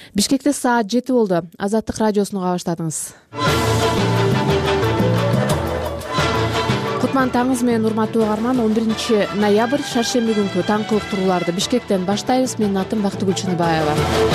Бишкекте саат 7 болду. Азаттык радиосуну уга баштадыңыз. Кутман таңыңыз менен урматтуу угарман. 11 ноябрь шаршемби күнкү таңкы уктурууларды Бишкектен баштайбыз. Менин атым Бактыгүл Чыныбаева.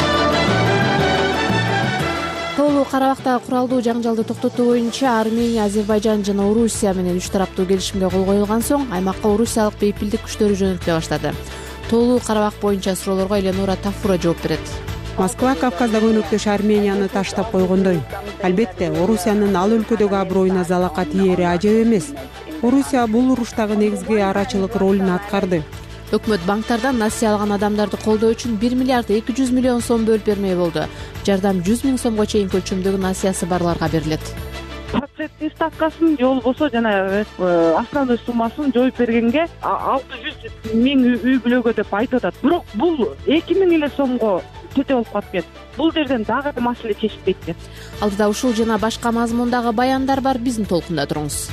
Тоолуу Карабактагы куралдуу жаңжалды токтотуу боюнча Армения, Азербайжан жана Орусия менен үч тараптуу келишимге кол коюлган соң аймакка орусиялык бейпилдик күчтөрү жөнөтүлө баштады. Тоолуу Карабак боюнча суроолорго Эленора Тафура жооп берет. Москва Кавказдагы өнөктөш Арменияны таштап койгондой. Албетте, Орусиянын ал өлкөдөгү аброюна залака тиери ажеп эмес. Орусия бул уруштагы негизги арачылык ролун аткарды. Өкмөт банктардан насыя алган адамдарды колдоо үчүн 1 миллиард 200 миллион сом бөлүп бермей болду. Жардам 100 миң сомго чейинки өлчөмдөгү насыясы барларга берилет. Проценттин ставкасын же болбосо жана основной суммасын жоюп бергенге 600 миң үй бүлөгө деп айтып атат. Бирок бул 2 миң эле сомго төтө болуп калып кетти. Бул жерден дагы маселе чечилбейт экен. Алдыда ушул жана башка мазмундагы баяндар бар, биздин толкунда туруңуз.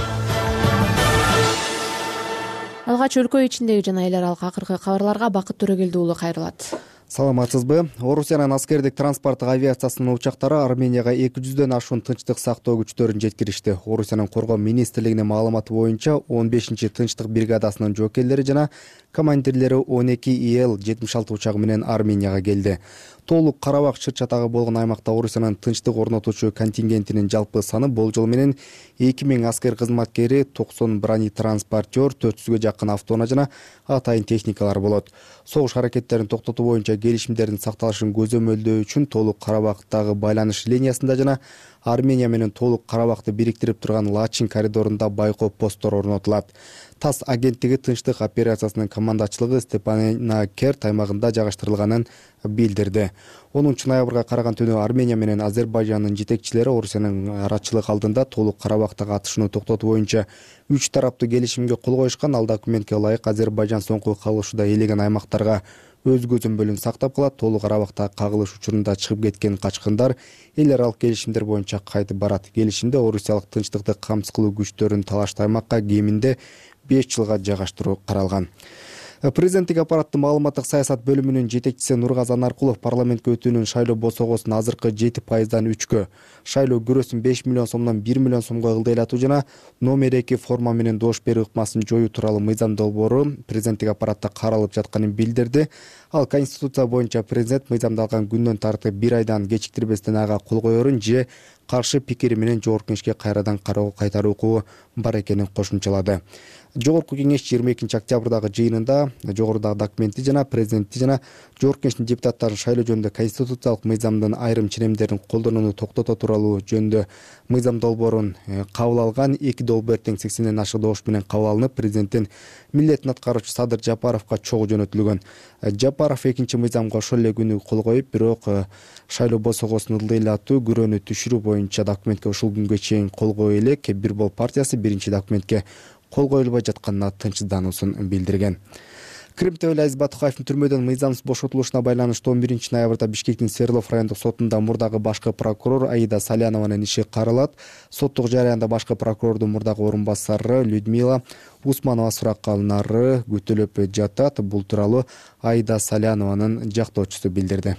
Алгач өлкө ичиндеги жана эл аралык акыркы кабарларга Бакыт Төрөгелди уулу кайрылат. Саламатсызбы? Орусиянын аскердик транспорттук авиациясынын учактары Арменияга 200дөн ашуун тынчтык сактоо күчтөрүн жеткиришти. Орусиянын коргоо министрлигинин маалыматы боюнча 15-тынчтык бригадасынын жоокерлери жана командирлери 12 ИЛ-76 учагы менен Арменияга келди. Тоолук Карабак чыр-чатагы болгон аймакта Орусиянын тынчтык орнотуучу контингентинин жалпы саны болжол менен 2000 аскер кызматкери, 90 бронетранспортер, 400гө жакын автоунаа жана атайын техникалар болот. Согуш аракеттерин токтотуу боюнча келишимдердин сакталышын көзөмөлдөө үчүн Тоолук Карабактагы байланыш линиясында жана Армения менен Тоолук Карабакты бириктирип турган Лачин коридорунда байкоо посттор орнотулат. ТАСС агенттиги тынчтык операциясынын командачылыгы Степанакерт аймагында жайгаштырылганын билдирди. 10 ноябрга караган түнү Армения менен Азербайжандын жетекчилери Орусиянын арачылык алдында Тоолук Карабактагы атышууну токтотуу боюнча 3 тараптуу келишимге кол коюшкан. Ал документке ылайык Азербайжан соңку кагылышууда элеген аймактарга өз көзөмөлүн сактап калат. Тоолук Карабактагы кагылыш учурунда чыгып кеткен качкындар эл аралык келишимдер боюнча кайтып барат. Келишимде орусиялык тынчтыкты камсыз кылуу күчтөрүн талашты аймакка кеминде 5 жылга жайгаштыруу каралган. Президенттик аппараттын маалыматтык саясат бөлүмүнүн жетекчиси Нургазан Аркулов парламентке өтүүнүн шайлоо босогосун азыркы 7%дан 3кө, шайлоо күрөсүн 5 миллион сомдон 1 миллион сомго ылдыйлатуу жана номер 2 форма менен доош берүү ыкмасын жоюу тууралуу мыйзам долбоору президенттик аппаратта каралып жатканын билдирди. Ал Конституция боюнча президент мыйзамдалган күндөн тартып 1 айдан кечиктирбестен ага кол коерун же каршы пикири менен Жогорку кеңешке кайрадан кароого кайтаруу укугу бар экенин кошумчалады. Жогорку кеңеш 22 октябрдагы жыйынында жогорудагы документти жана президентти жана Жогорку кеңештин депутаттарын шайлоо жөнүндө конституциялык мыйзамдын айрым ченемдерин колдонууну токтотуу тууралуу жөнүндө мыйзам долбоорун кабыл алган. 2 долбоор тең 80ден ашык добуш менен кабыл алынып, президенттин милдетин аткаруучу Садыр Жапаровго чогуу жөнөтүлгөн. Жапаров экинчи мыйзамга ошол эле күнү кол коюп, бирок шайлоо босогосун ылдыйлатуу, күрөөнү түшүрүү боюнча документке ушул күнгө чейин кол кое элек. Бир бол партиясы биринчи документке кол коюлбай жатканына тынчсыздануусун билдирген. Крим Тевел Азиз Батукаевдин түрмөдөн мыйзамсыз бошотулушуна байланыштуу 11 ноябрда Бишкектин Свердлов райондук сотунда мурдагы башкы прокурор Аида Салянованын иши каралат. Соттук жараянда башкы прокурордун мурдагы орун басары Людмила Усманова суракка алынары күтүлүп жатат. Бул тууралуу Аида Салянованын жактоочусу билдирди.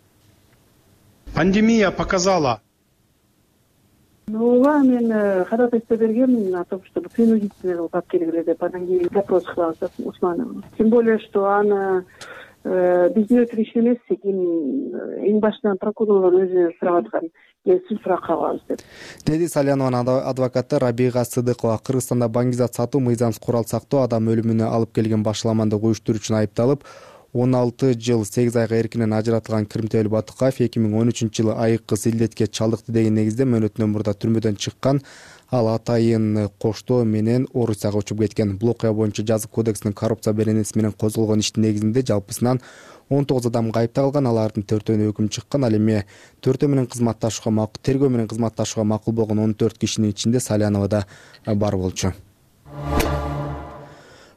Пандемия показала. Ооба мен ходатайство бергем о том, чтобы принудительно алып келгиле деп анан кийин допрос кылабыз Усманова. Тем более, что аны биздин өтүнүш эмес, эң башынан прокурорлор өзү сурап аткан. Сүз суракка алабыз деп. Деди Салянованын адвокаты Рабига Сыдыкова. Кыргызстанда баңгизат сатуу, мыйзамсыз курал сактоо, адам өлүмүнө алып келген башаламандык уюштуруу үчүн айыпталып, 16 жыл 8 айга эркинен ажыратылган Крим Тевел Батукаев 2013-жылы айыккыс илдетке чалдыкты деген негизде мөөнөтүнөн мурда түрмөдөн чыккан. Ал атайын коштоо менен Орусияга учуп кеткен. Бул окуя боюнча жазык кодексинин коррупция беренеси менен козголгон иштин негизинде жалпысынан 19 адам кайыпталган. Алардын 4-өөнө өкүм чыккан. Ал эми тергөө менен кызматташууга макул болгон 14 кишинин ичинде Салянова да бар болчу.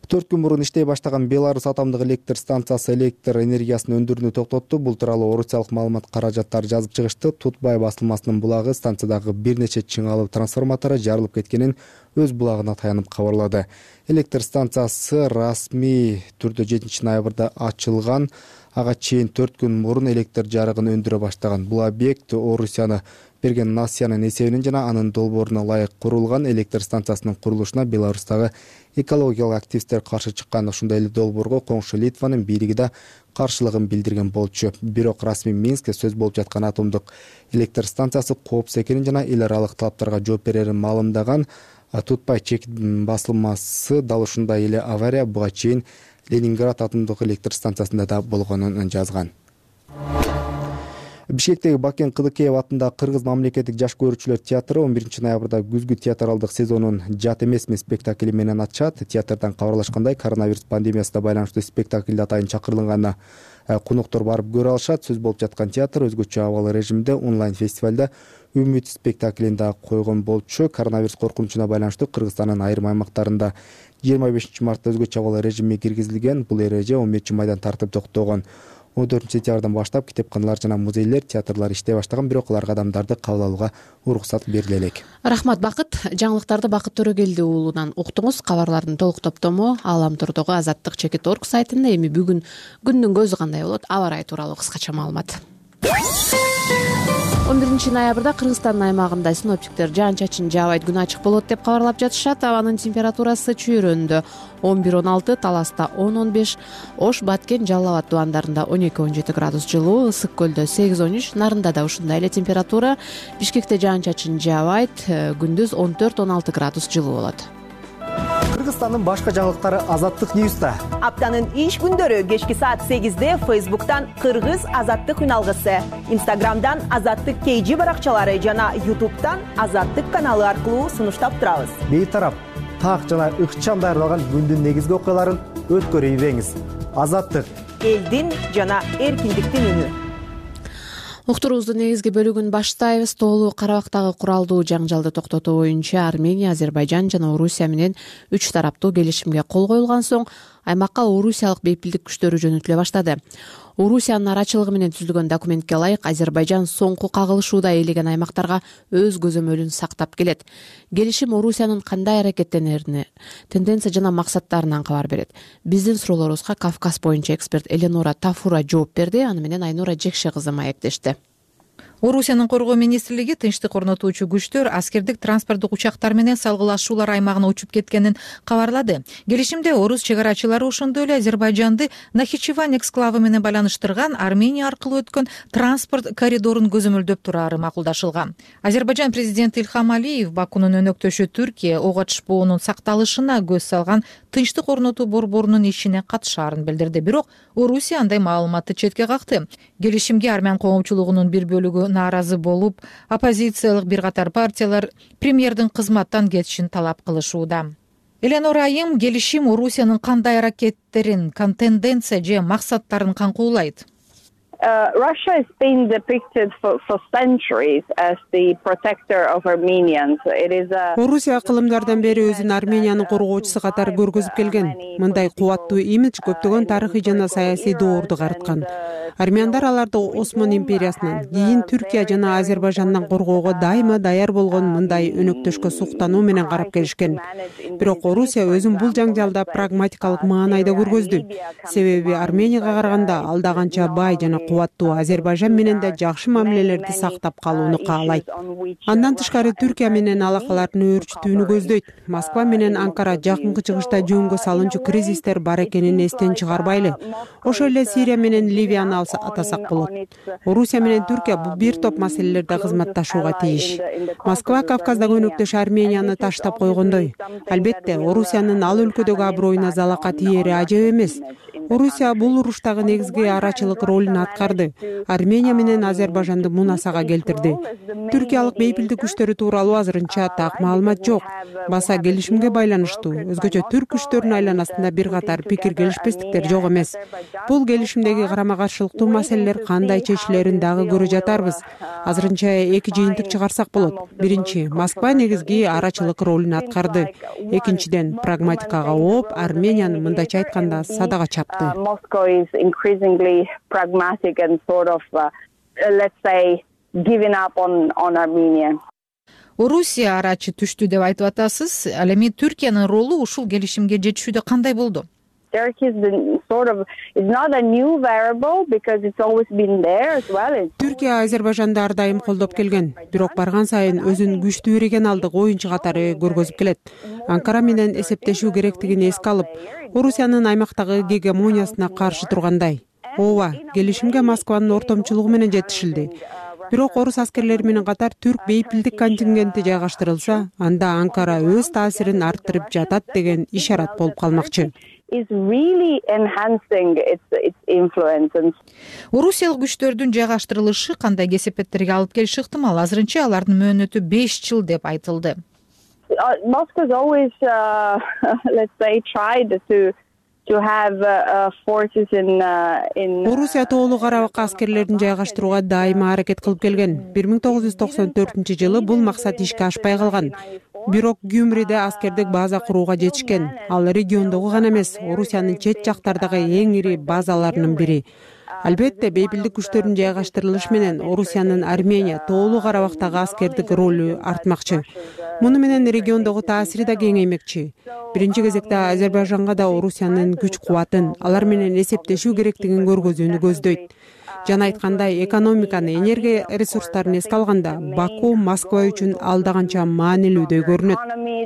4 күн мурун иштей баштаган Беларусь атомдук электр станциясы электр энергиясынын өндүрүүнү токтотту. Бул тууралуу орусиялык маалымат каражаттары жазып чыгышты. Тутбай басылмасынын булагы станциядагы бир нече чыңалуу трансформатору жарылып кеткенин өз булагына таянып кабарлады. Электр станциясы расмий түрдө 7 ноябрда ачылган. Ага чейин 4 күн мурун электр жарыгын өндүрө баштаган. Бул объект Орусияны берген Насиянын эсебинен жана анын долбооруна ылайык курулган электр станциясынын курулушуна Беларустагы экологиялык активисттер каршы чыккан. Ошондой эле долбоорго коңшу Литванын бийлиги да каршылыгын билдирген болчу. Бирок расмий Минскте сөз болуп жаткан атомдук электр станциясы коопсуз экенин жана эл аралык талаптарга жооп берерин маалымдаган. Тутбай чекит басылмасы дал ушундай эле авария буга чейин Ленинград атомдук электр станциясында да болгонун жазган. Бишкектеги Бакен Кыдыкеев атындагы Кыргыз мамлекеттик жаш көрүүчүлөр театры 11 ноябрда күзгү театралдык сезонун Жат эмесмин спектакли менен ачат. Театрдан кабарлашкандай, коронавирус пандемиясына байланыштуу спектакль атайын чакырылганына конуктор барып көрө алышат. Сөз болуп жаткан театр өзгөчө абал режимде онлайн фестивалда Үмүт спектаклин да койгон болчу. Коронавирус коркунучуна байланыштуу Кыргызстандын айрым аймактарында 25 мартта өзгөчө абал режимге киргизилген. Бул эреже 11 майдан тартып токтогон. 14 сентябрдан баштап китепканалар жана музейлер, театрлар иштей баштаган, бирок аларга адамдарды кабыл алууга уруксат бериле элек. Рахмат Бакыт. Жаңылыктарды Бакыт Төрөгелди уулунан уктуңуз. Кабарлардын толук топтому Алам Турдогу Азаттык.org сайтында. Эми бүгүн күндүн көзү кандай болот? Аба ырайы тууралуу кыскача маалымат. 11 ноябрда Кыргызстандын аймагында синоптиктер жаан-чачын жаабайт, күн ачык болот деп кабарлап жатышат. Абанын температурасы чүйрөндө 11-16, Таласта 10-15, Ош, Баткен, Жалал Абад тубандарында 12-17 градус жылуу, Ысык көлдө 8-13, Нарында да ушундай эле температура. Бишкекте жаан-чачын жаабайт, күндүз 14-16 градус жылуу болот. Кыргызстандын башка жаңылыктары Азаттык Ньюста. Аптанын иш күндөрү кечки саат 8-де Facebook'tan Кыргыз Азаттык үналгысы, Instagram'dan Азаттык KG баракчалары жана YouTube'дан Азаттык каналы аркылуу сунуштап турабыз. Бейтарап, так жана ыкчам даярдалган күндүн негизги окуяларын өткөрүп ийбеңиз. Азаттык, элдин жана эркиндиктин үнү. Уктуруубуздун негизги бөлүгүн баштайбыз. Тоолуу Карабактагы куралдуу жаңжалды токтотуу боюнча Армения, Азербайжан жана Орусия менен 3 тараптуу келишимге кол коюлган соң аймакка орусиялык бейпилдик күчтөрү жөнөтүлө баштады. Орусиянын арачылыгы менен түзүлгөн документке ылайык Азербайжан соңку кагылышууда ээлеген аймактарга өз көзөмөлүн сактап келет. Келишим Орусиянын кандай аракеттенерине, тенденция жана максаттарынан кабар берет. Биздин суроолорубузга Кавказ боюнча эксперт Эленора Тафура жооп берди. Аны менен Айнура Жекше кызы маектешти. Орусиянын коргоо министрлиги тынчтык орнотуучу күчтөр аскердик транспорттук учактар менен салгылашуулар аймагына учуп кеткенин кабарлады. Келишимде орус чек арачылары ошондой эле Азербайжанды Нахичевань эксклавы менен байланыштырган Армения аркылуу өткөн транспорт коридорун көзөмөлдөп турары макулдашылган. Азербайжан президенти Илхам Алиев Бакунун өнөктөшү Түркия ок атышпоонун сакталышына көз салган тынчтык орнотуу борборунун ишине катышаарын билдирди. Бирок Орусия андай маалыматты четке какты. Келишимге армян коомчулугунун бир бөлүгү нааразы болуп, оппозициялык бир катар партиялар премьердин кызматтан кетишин талап кылышууда. Эленора Айым, келишим Орусиянын кандай аракеттерин, тенденция же максаттарын камкуулайт? Russia has been depicted for centuries as the protector of Armenians. It is Орусия кылымдардан бери өзүн Армениянын коргоочусу катары көргөзүп келген. Мындай кубаттуу имидж көптөгөн тарыхый жана саясий доорду карыткан. Армяндар аларды Осман империясынан, кийин Түркия жана Азербайжандан коргоого дайыма даяр болгон мындай өнөктөшкө суктануу менен карап келишкен. Бирок Орусия өзүн бул жаңжалда прагматикалык маанайда көргөздү. Себеби Арменияга караганда алда канча бай жана кубаттуу Азербайжан менен да жакшы мамилелерди сактап калууну каалайт. Андан тышкары Түркия менен алакаларын өөрчүтүүнү көздөйт. Москва менен Анкара жакынкы чыгышта жөнгө салынчу кризистер бар экенин эстен чыгарбайлы. Ошол эле Сирия менен Ливияны атасак болот. Орусия менен Түркия бул бир топ маселелерде кызматташууга тийиш. Москва Кавказдагы өнөктөш Арменияны таштап койгондой. Албетте, Орусиянын ал өлкөдөгү аброюна залака тийери ажеп эмес. Орусия бул уруштагы негизги арачылык ролун аткарып аткарды. Армения менен Азербайжанды мунасага келтирди. Түркиялык бейпилдик күчтөрү тууралуу азырынча так маалымат жок. Баса келишимге байланыштуу. Өзгөчө түрк күчтөрүнүн айланасында бир катар пикир келишпестиктер жок эмес. Бул келишимдеги карама-каршылыктуу маселелер кандай чечилерин дагы көрө жатарбыз. Азырынча эки жыйынтык чыгарсак болот. Биринчи, Москва негизги арачылык ролун аткарды. Экинчиден, прагматикага ооп, Арменияны мындайча айтканда садага чапты. Орусия арачы түштү деп айтып атасыз. Ал эми Түркиянын ролу ушул келишимге жетишүүдө кандай болду? Түркия Азербайжанды ар дайым колдоп келген, бирок барган сайын өзүн күчтүү регионалдык оюнчу катары көргөзүп келет. Анкара менен эсептешүү керектигин эске алып, Орусиянын аймактагы гегемониясына каршы тургандай. Ооба, келишимге Москванын ортомчулугу менен жетишилди. Бирок орус аскерлери менен катар түрк бейпилдик контингенти жайгаштырылса, анда Анкара өз таасирин арттырып жатат деген ишарат болуп калмакчы. Орусиялык күчтөрдүн жайгаштырылышы кандай кесепеттерге алып келиши ыктымал? Азырынча алардын мөөнөтү 5 жыл деп айтылды. Орусия тоолуу Карабакка аскерлерин жайгаштырууга дайыма аракет кылып келген. 1994-жылы бул максат ишке ашпай калган. Бирок Гюмриде аскердик база курууга жетишкен. Ал региондогу гана эмес, Орусиянын чет жактардагы эң ири базаларынын бири. Албетте, бейпилдик күчтөрдүн жайгаштырылышы менен Орусиянын Армения тоолуу Карабактагы аскердик ролу артмакчы. Муну менен региондогу таасири да кеңеймекчи. Биринчи кезекте Азербайжанга да Орусиянын күч кубатын, алар менен эсептешүү керектигин көргөзүүнү көздөйт. Жана айткандай, экономиканы, энергия ресурстарын эске алганда, Баку Москва үчүн алда канча маанилүүдөй көрүнөт.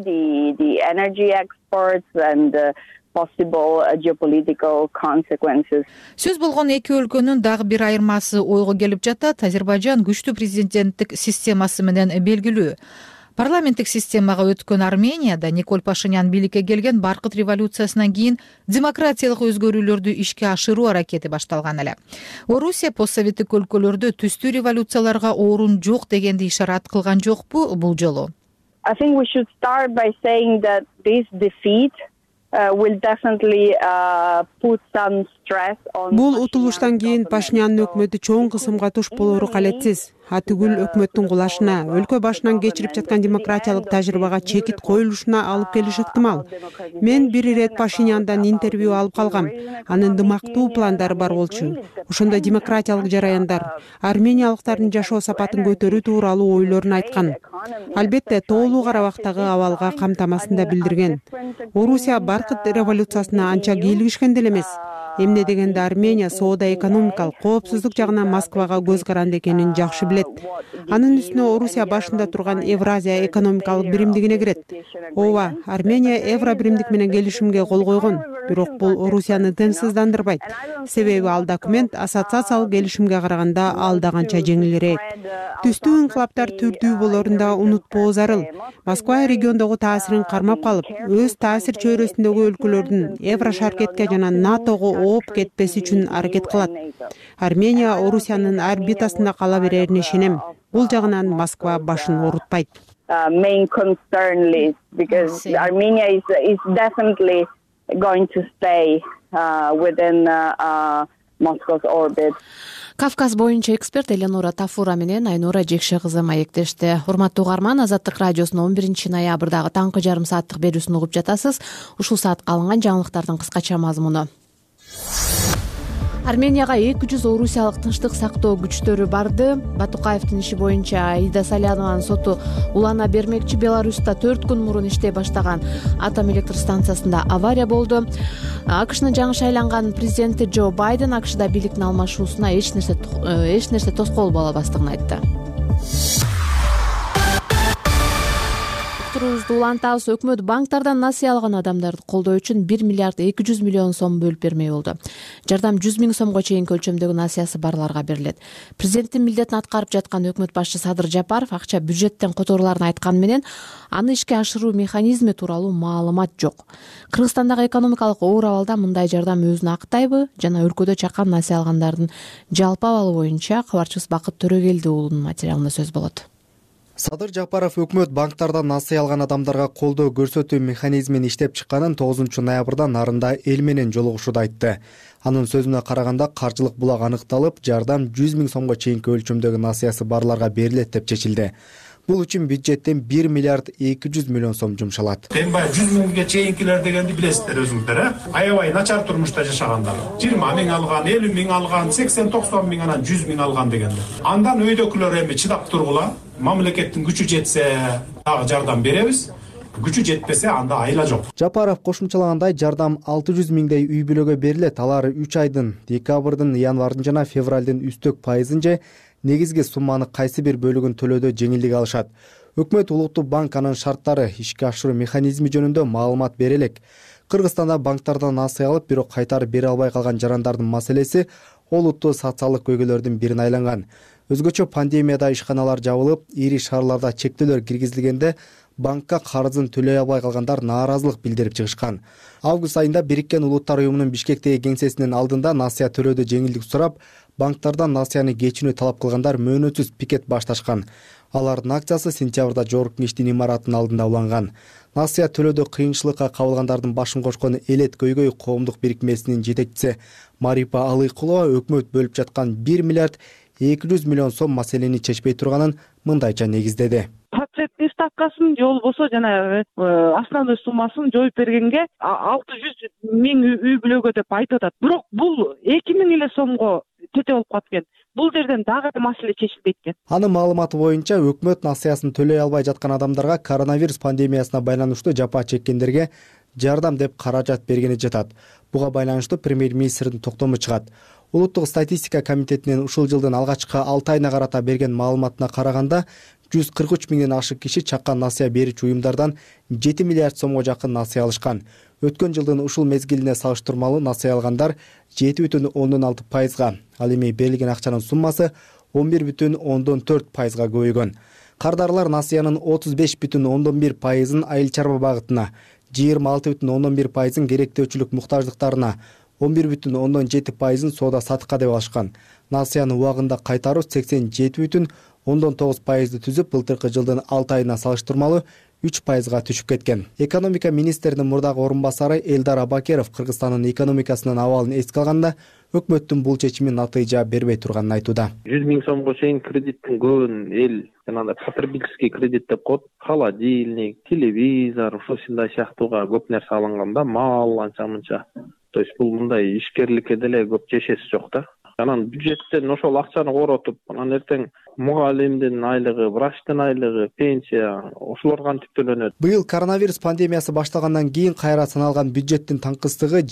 Сөз болгон эки өлкөнүн дагы бир айырмасы ойго келип жатат. Азербайжан күчтүү президенттик системасы менен белгилүү. Парламенттик системага өткөн Арменияда Николь Пашинян бийликке келген Баркыт революциясынан кийин демократиялык өзгөрүүлөрдү ишке ашыруу аракети башталган эле. Орусия постсоветтик өлкөлөрдө түстүү революцияларга орун жок дегенди ишарат кылган жокпу бул жолу? Бул утулуштан кийин Пашинянын өкмөтү чоң кысымга туш болору калетсиз. Атүгүл өкмөттүн кулашына, өлкө башынан кечирип жаткан демократиялык тажрыйбага чекит коюлушуна алып келиши ыктымал. Мен бир ирет Пашиняндан интервью алып калгам. Анын дымактуу пландары бар болчу. Ошондо демократиялык жараяндар, армениялыктардын жашоо сапатын көтөрүү тууралуу ойлорун айткан. Албетте, тоолуу Карабактагы абалга камтамасын да билдирген. Орусия Баркыт революциясына анча кийлигишкен деле эмес. Эмне дегенде Армения соода-экономикалык коопсуздук жагынан Москвага көз каранды экенин жакшы билет. Анын үстүнө Орусия башында турган Евразия экономикалык биримдигине кирет. Ооба, Армения евро биримдик менен келишимге кол койгон, бирок бул Орусияны тынчсыздандырбайт. Себеби ал документ ассоциациялык келишимге караганда алда канча жеңилирээк. Түстүү инкылаптар түрдүү болорун да унутпоо зарыл. Москва региондогу таасирин кармап калып, өз таасир чөйрөсүндөгү өлкөлөрдүн Еврошаркетке жана НАТОго ооп кетпеси үчүн аракет кылат. Армения Орусиянын орбитасында кала берерине ишенем. Бул жагынан Москва башын оорутпайт. Кавказ боюнча эксперт Эленора Тафура менен Айнура Жекше кызы маектешти. Урматтуу угарман, Азаттык радиосунун 11-ноябрдагы таңкы жарым сааттык берүүсүн угуп жатасыз. Ушул саатка алынган жаңылыктардын кыскача мазмуну. Арменияга 200 орусиялык тынчтык сактоо күчтөрү барды. Батукаевдин иши боюнча Аида Салянованын соту улана бермекчи. Беларуста 4 күн мурун иштей баштаган атом электр станциясында авария болду. АКШнын жаңы шайланган президенти Джо Байден АКШда бийликтин алмашуусуна эч нерсе тоскоол боло албастыгын айтты. уктуруубузду улантабыз. Өкмөт банктардан насыя алган адамдарды колдоо үчүн 1 миллиард 200 миллион сом бөлүп бермей болду. Жардам 100 миң сомго чейинки өлчөмдөгү насыясы барларга берилет. Президенттин милдетин аткарып жаткан өкмөт башчы Садыр Жапаров акча бюджеттен которуларын айткан менен аны ишке ашыруу механизми тууралуу маалымат жок. Кыргызстандагы экономикалык оор абалда мындай жардам өзүн актайбы жана өлкөдө чакан насыя алгандардын жалпы абалы боюнча кабарчыбыз Бакыт Төрөгелди уулунун материалында сөз болот. Садыр Жапаров өкмөт банктардан насыя алган адамдарга колдоо көрсөтүү механизмин иштеп чыкканын 9 ноябрда нарында эл менен жолугушууда айтты. Анын сөзүнө караганда каржылык булак аныкталып, жардам 100 миң сомго чейинки өлчөмдөгү насыясы барларга берилет деп чечилди. Бул үчүн бюджеттен 1 миллиард 200 миллион сом жумшалат. Эми баягы 100 миңге чейинкилер дегенди билесиздер өзүңүздөр, аябай начар турмушта жашагандар. 20 миң алган, 50 миң алган, 80-90 миң анан 100 миң алган дегендер. Андан өйдөкүлөр эми чыдап тургула, мамлекеттин күчү жетсе дагы жардам беребиз. Күчү жетпесе анда айла жок. Жапаров кошумчалагандай, жардам 600 миңдей үй бүлөгө берилет. Алар 3 айдын, декабрдын, январдын жана февралдын үстөк пайызын же негизги сумманы кайсы бир бөлүгүн төлөөдө жеңилдик алышат. Өкмөт Улуттук банк анын шарттары, ишке ашыруу механизми жөнүндө маалымат бере элек. Кыргызстанда банктардан насыя алып, бирок кайтарып бере албай калган жарандардын маселеси олуттуу социалдык көйгөйлөрдүн бирине айланган. Өзгөчө пандемияда ишканалар жабылып, ири шаарларда чектөөлөр киргизилгенде банкка карызын төлөй албай калгандар нааразылык билдирип чыгышкан. Август айында Бириккен Улуттар уюмунун Бишкектеги кеңсесинин алдында насыя төлөөдө жеңилдик сурап, банктардан насыяны кечүүнү талап кылгандар мөөнөтсүз пикет башташкан. Алардын акциясы сентябрда Жогорку Кеңештин имаратынын алдында уланган. Насыя төлөөдө кыйынчылыкка кабылгандардын башын кошкон Элет көйгөй коомдук бирикмесинин жетекчиси Марипа Алыкулова өкмөт бөлүп жаткан 1 миллиард 200 миллион сом маселени чечпей турганын мындайча негиздеди. Проценттин ставкасын же болбосо жана основной суммасын жоюп бергенге 600 миң үй бүлөгө деп айтып атат. Бирок бул 2 миң эле сомго тете болуп калат экен. Бул жерден дагы маселе чечилбейт экен. Анын маалыматы боюнча өкмөт насыясын төлөй албай жаткан адамдарга коронавирус пандемиясына байланыштуу жапа чеккендерге жардам деп каражат бергени жатат. Буга байланыштуу премьер-министрдин токтому чыгат. Улуттук статистика комитетинин ушул жылдын алгачкы 6 айына карата берген маалыматына караганда 143 миңден ашык киши чакан насыя берүүчү уюмдардан 7 миллиард сомго жакын насыя алышкан. Өткөн жылдын ушул мезгилине салыштырмалуу насыя алгандар 7,6%, ал эми берилген акчанын суммасы 11,4%га көбөйгөн. Кардарлар насыянын 35,1%ын айыл чарба багытына, 26,1%ын керектөөчүлүк муктаждыктарына, 11,7%ын соода сатыкка деп алышкан. Насыяны убагында кайтаруу 87,9%ды түзүп, былтыркы жылдын 6 айына салыштырмалуу 3%га түшүп кеткен. Экономика министринин мурдагы орун басары Элдар Абакеров Кыргызстандын экономикасынын абалын эске алганда, өкмөттүн бул чечими натыйжа бербей турганын айтууда. 100 миң сомго чейин кредиттин көбүн эл жанагындай потребительский кредит деп коет. Холодильник, телевизор, ушундай сыяктууга көп нерсе алынганда, мал анча-мынча. То есть бул мындай ишкерликке деле көп чечеси жок да. Анан бюджеттен ошол акчаны коротуп, анан эртең мугалимдин айлыгы, врачтын айлыгы, пенсия, ошолор кантип төлөнөт? Быйыл коронавирус пандемиясы башталгандан кийин кайра саналган бюджеттин танкыстыгы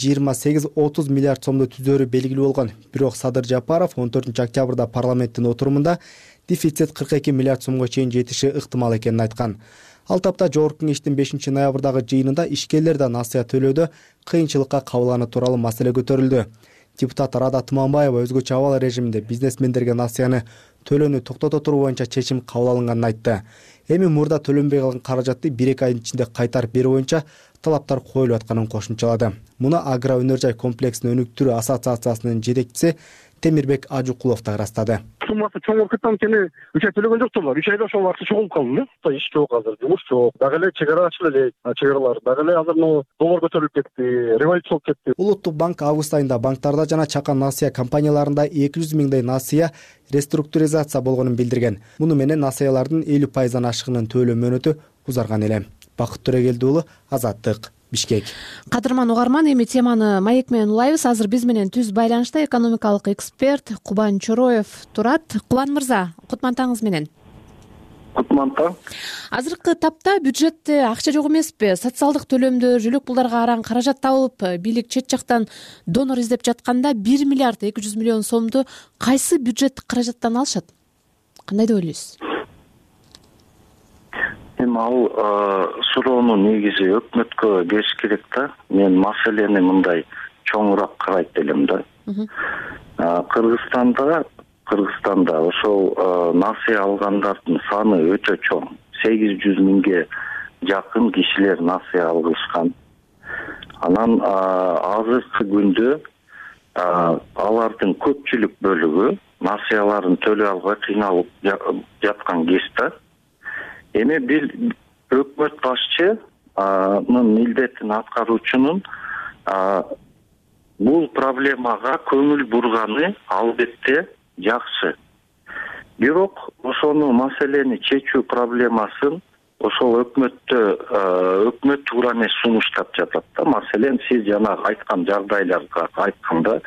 28-30 миллиард сомду түзөрү белгилүү болгон. Бирок Садыр Жапаров 14 октябрда парламенттин отурумунда дефицит 42 миллиард сомго чейин жетиши ыктымал экенин айткан. Ал тапта Жогорку Кеңештин 5 ноябрдагы жыйынында ишкерлер да насыя төлөөдө кыйынчылыкка кабылганы тууралуу маселе көтөрүлдү. Депутат Рада Туманбаева өзгөчө абал режиминде бизнесмендерге насыяны төлөөнү токтото туруу боюнча чечим кабыл алынганын айтты. Эми мурда төлөнбөй калган каражатты 1-2 айдын ичинде кайтарып берүү боюнча талаптар коюлуп атканын кошумчалады. Муну Агро өнөр жай комплексин өнүктүрүү ассоциациясынын жетекчиси Темирбек Ажукулов да ырастады. Суммасы чоң болуп кеткен кene 3 ай төлөгөн жоктурлар. 3 айда ошол акча чогулуп калды. Иш жок азыр, жумуш жок. Дагы эле чегара ачылып элек, чегаралар. Дагы эле азыр доллар көтөрүлүп кетти, революция болуп кетти. Улуттук банк август айында банктарда жана чакан насыя компанияларында 200 миңдей насыя реструктуризация болгонун билдирген. Муну менен насыялардын 50%дан ашыгынын төлөө мөөнөтү узарган эле. Бакыт Төрөгелди уулу, Азаттык, Бишкек. Кадырман угарман, эми теманы маек менен улайбыз. Азыр биз менен түз байланышта экономикалык эксперт Кубан Чороев турат. Кубан мырза, кутмантаңыз менен. Кутманта. Азыркы тапта бюджетте акча жок эмеспи? Социалдык төлөмдөр, жүлүк пулдарга аран каражат табылып, бийлик чет жактан донор издеп жатканда 1 миллиард 200 миллион сомду кайсы бюджеттик каражаттан алышат? Кандай деп ойлойсуз? Эми ал суроону негизи өкмөткө бериш керек да. Мен маселени мындай чоңураак карайт элем да. Кыргызстанда ошол насыя алгандардын саны өтө чоң. 800 миңге жакын кишилер насыя алгышкан. Анан азыркы күндө алардын көпчүлүк бөлүгү насыяларын төлөй албай кыйналып жаткан кез да. Эми бир өкмөт башчынын милдетин аткаруучунун бул проблемага көңүл бурганы албетте жакшы. Бирок ошону маселени чечүү проблемасын ошол өкмөт туура эмес сунуштап жатат да. Маселен, сиз жана айткан жагдайларга айтканда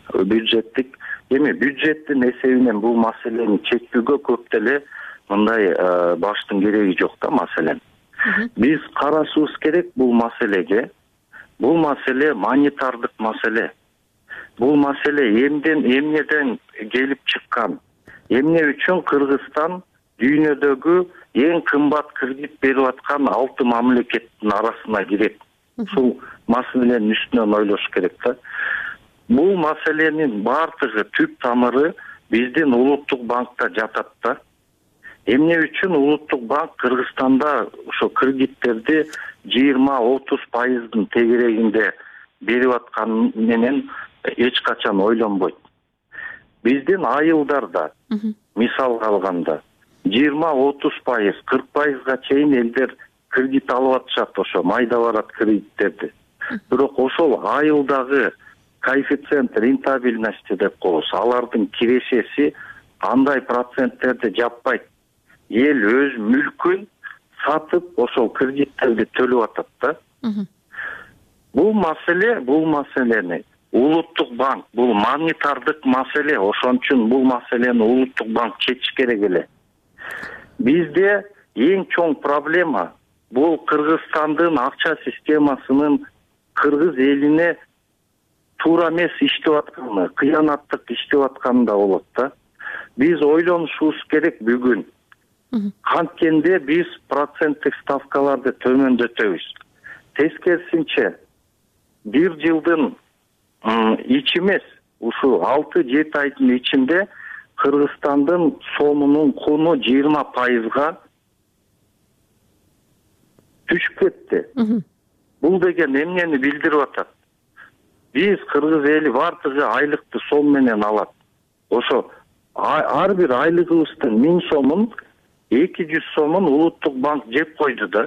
бюджеттин эсебинен бул маселени чечүүгө көп деле мындай баштын кереги жок да. Маселен, биз карашыбыз керек бул маселеге. Бул маселе монетардык маселе. Бул маселе эмнеден келип чыккан? Эмне үчүн Кыргызстан дүйнөдөгү эң кымбат кредит берип аткан 6 мамлекеттин арасына кирет? Ушул маселенин үстүнөн ойлош керек да. Бул маселенин бардыгы түп тамыры биздин улуттук банкта жатат да. Эмне үчүн улуттук банк Кыргызстанда ошо кредиттерди 20-30% тегерегинде берип атканы менен эч качан ойлонбойт. Биздин айылдарда мисалга алганда 20-30%, 40%га чейин элдер кредит алып атышат, ошо майда барат кредиттерди. Бирок ошол айылдагы коэффициент рентабельности деп коебуз, алардын кирешеси андай проценттерди жаппайт. Эл өз мүлкүн сатып ошол кредиттерди төлөп атат да. Бул маселени улуттук банк, бул монетардык маселе, ошон үчүн бул маселени улуттук банк чечиш керек эле. Бизде эң чоң проблема бул Кыргызстандын акча системасынын кыргыз элине туура эмес иштеп атканы, кыянаттык иштеп атканы да болот да. Биз ойлонушубуз керек бүгүн. Канткенде биз проценттик ставкаларды төмөндөтөбүз. Тескерисинче, бир жылдын ичи эмес, ушул 6-7 айдын ичинде Кыргызстандын сомунун куну 20%га түшүп кетти. Бул деген эмнени билдирип атат? Биз кыргыз эли бардыгы айлыкты сом менен алат. Ошо ар бир айлыгыбыздын 1000 сомун 200 сомун улуттук банк жеп койду да.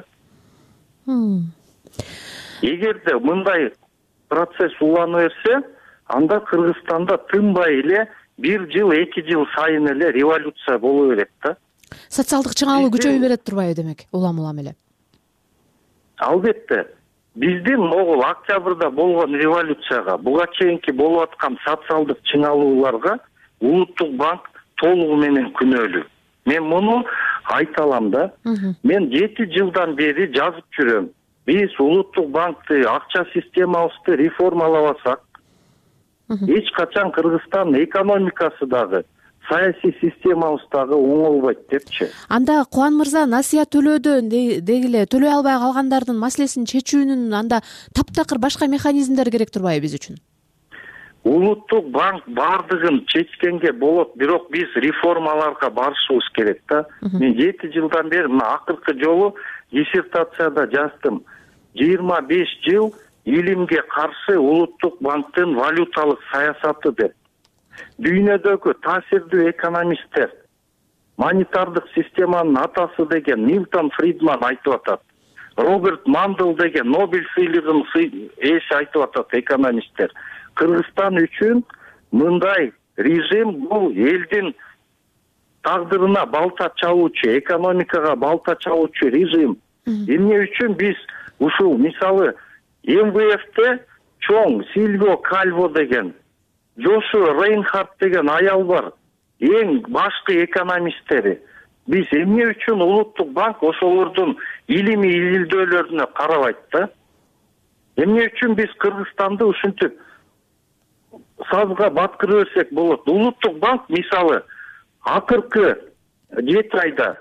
Эгерде мындай процесс улана берсе, анда Кыргызстанда тынбай эле 1 жыл, 2 жыл сайын эле революция боло берет да. Социалдык чыңалуу күчөйүп берет турбайбы демек, улам эле? Албетте. Биздин могул октябрда болгон революцияга, буга чейинки болуп аткан социалдык чыңалууларга улуттук банк толугу менен күнөөлүү. Мен муну айта алам да. Мен 7 жылдан бери жазып жүрөм. Биз улуттук банкты, акча системабызды реформалабасак, эч качан Кыргызстан экономикасы дагы, саясий системабыз дагы оңолбойт депчи. Анда Кубан мырза, насыя төлөөдөн дегиле төлөй албай калгандардын маселесин чечүүнүн анда таптакыр башка механизмдер керек турбайбы биз үчүн? Улуттук банк бардыгын чечкенге болот, бирок биз реформаларга барышыбыз керек да. Мен 7 жылдан бери мына акыркы жолу диссертацияда жаздым. 25 жыл илимге каршы улуттук банктын валюталык саясаты деп. Дүйнөдөгү таасирдүү экономисттер монетардык системанын атасы деген Милтон Фридман айтып атат. Роберт Мандел деген Нобель сыйлыгынын ээси айтып атат экономисттер. Кыргызстан үчүн мындай режим бул элдин тагдырына балта чабуучу, экономикага балта чабуучу режим. Эмне үчүн биз ушул мисалы МВФте чоң Сильвио Кальво деген, Джошуа Рейнхард деген аял бар, эң башкы экономисттери. Биз эмне үчүн улуттук банк ошолордун илимий изилдөөлөрүнө карабайт да? Эмне үчүн биз Кыргызстанды ушинтип сазга баткыра берсек болот? Улуттук банк мисалы акыркы 7 айда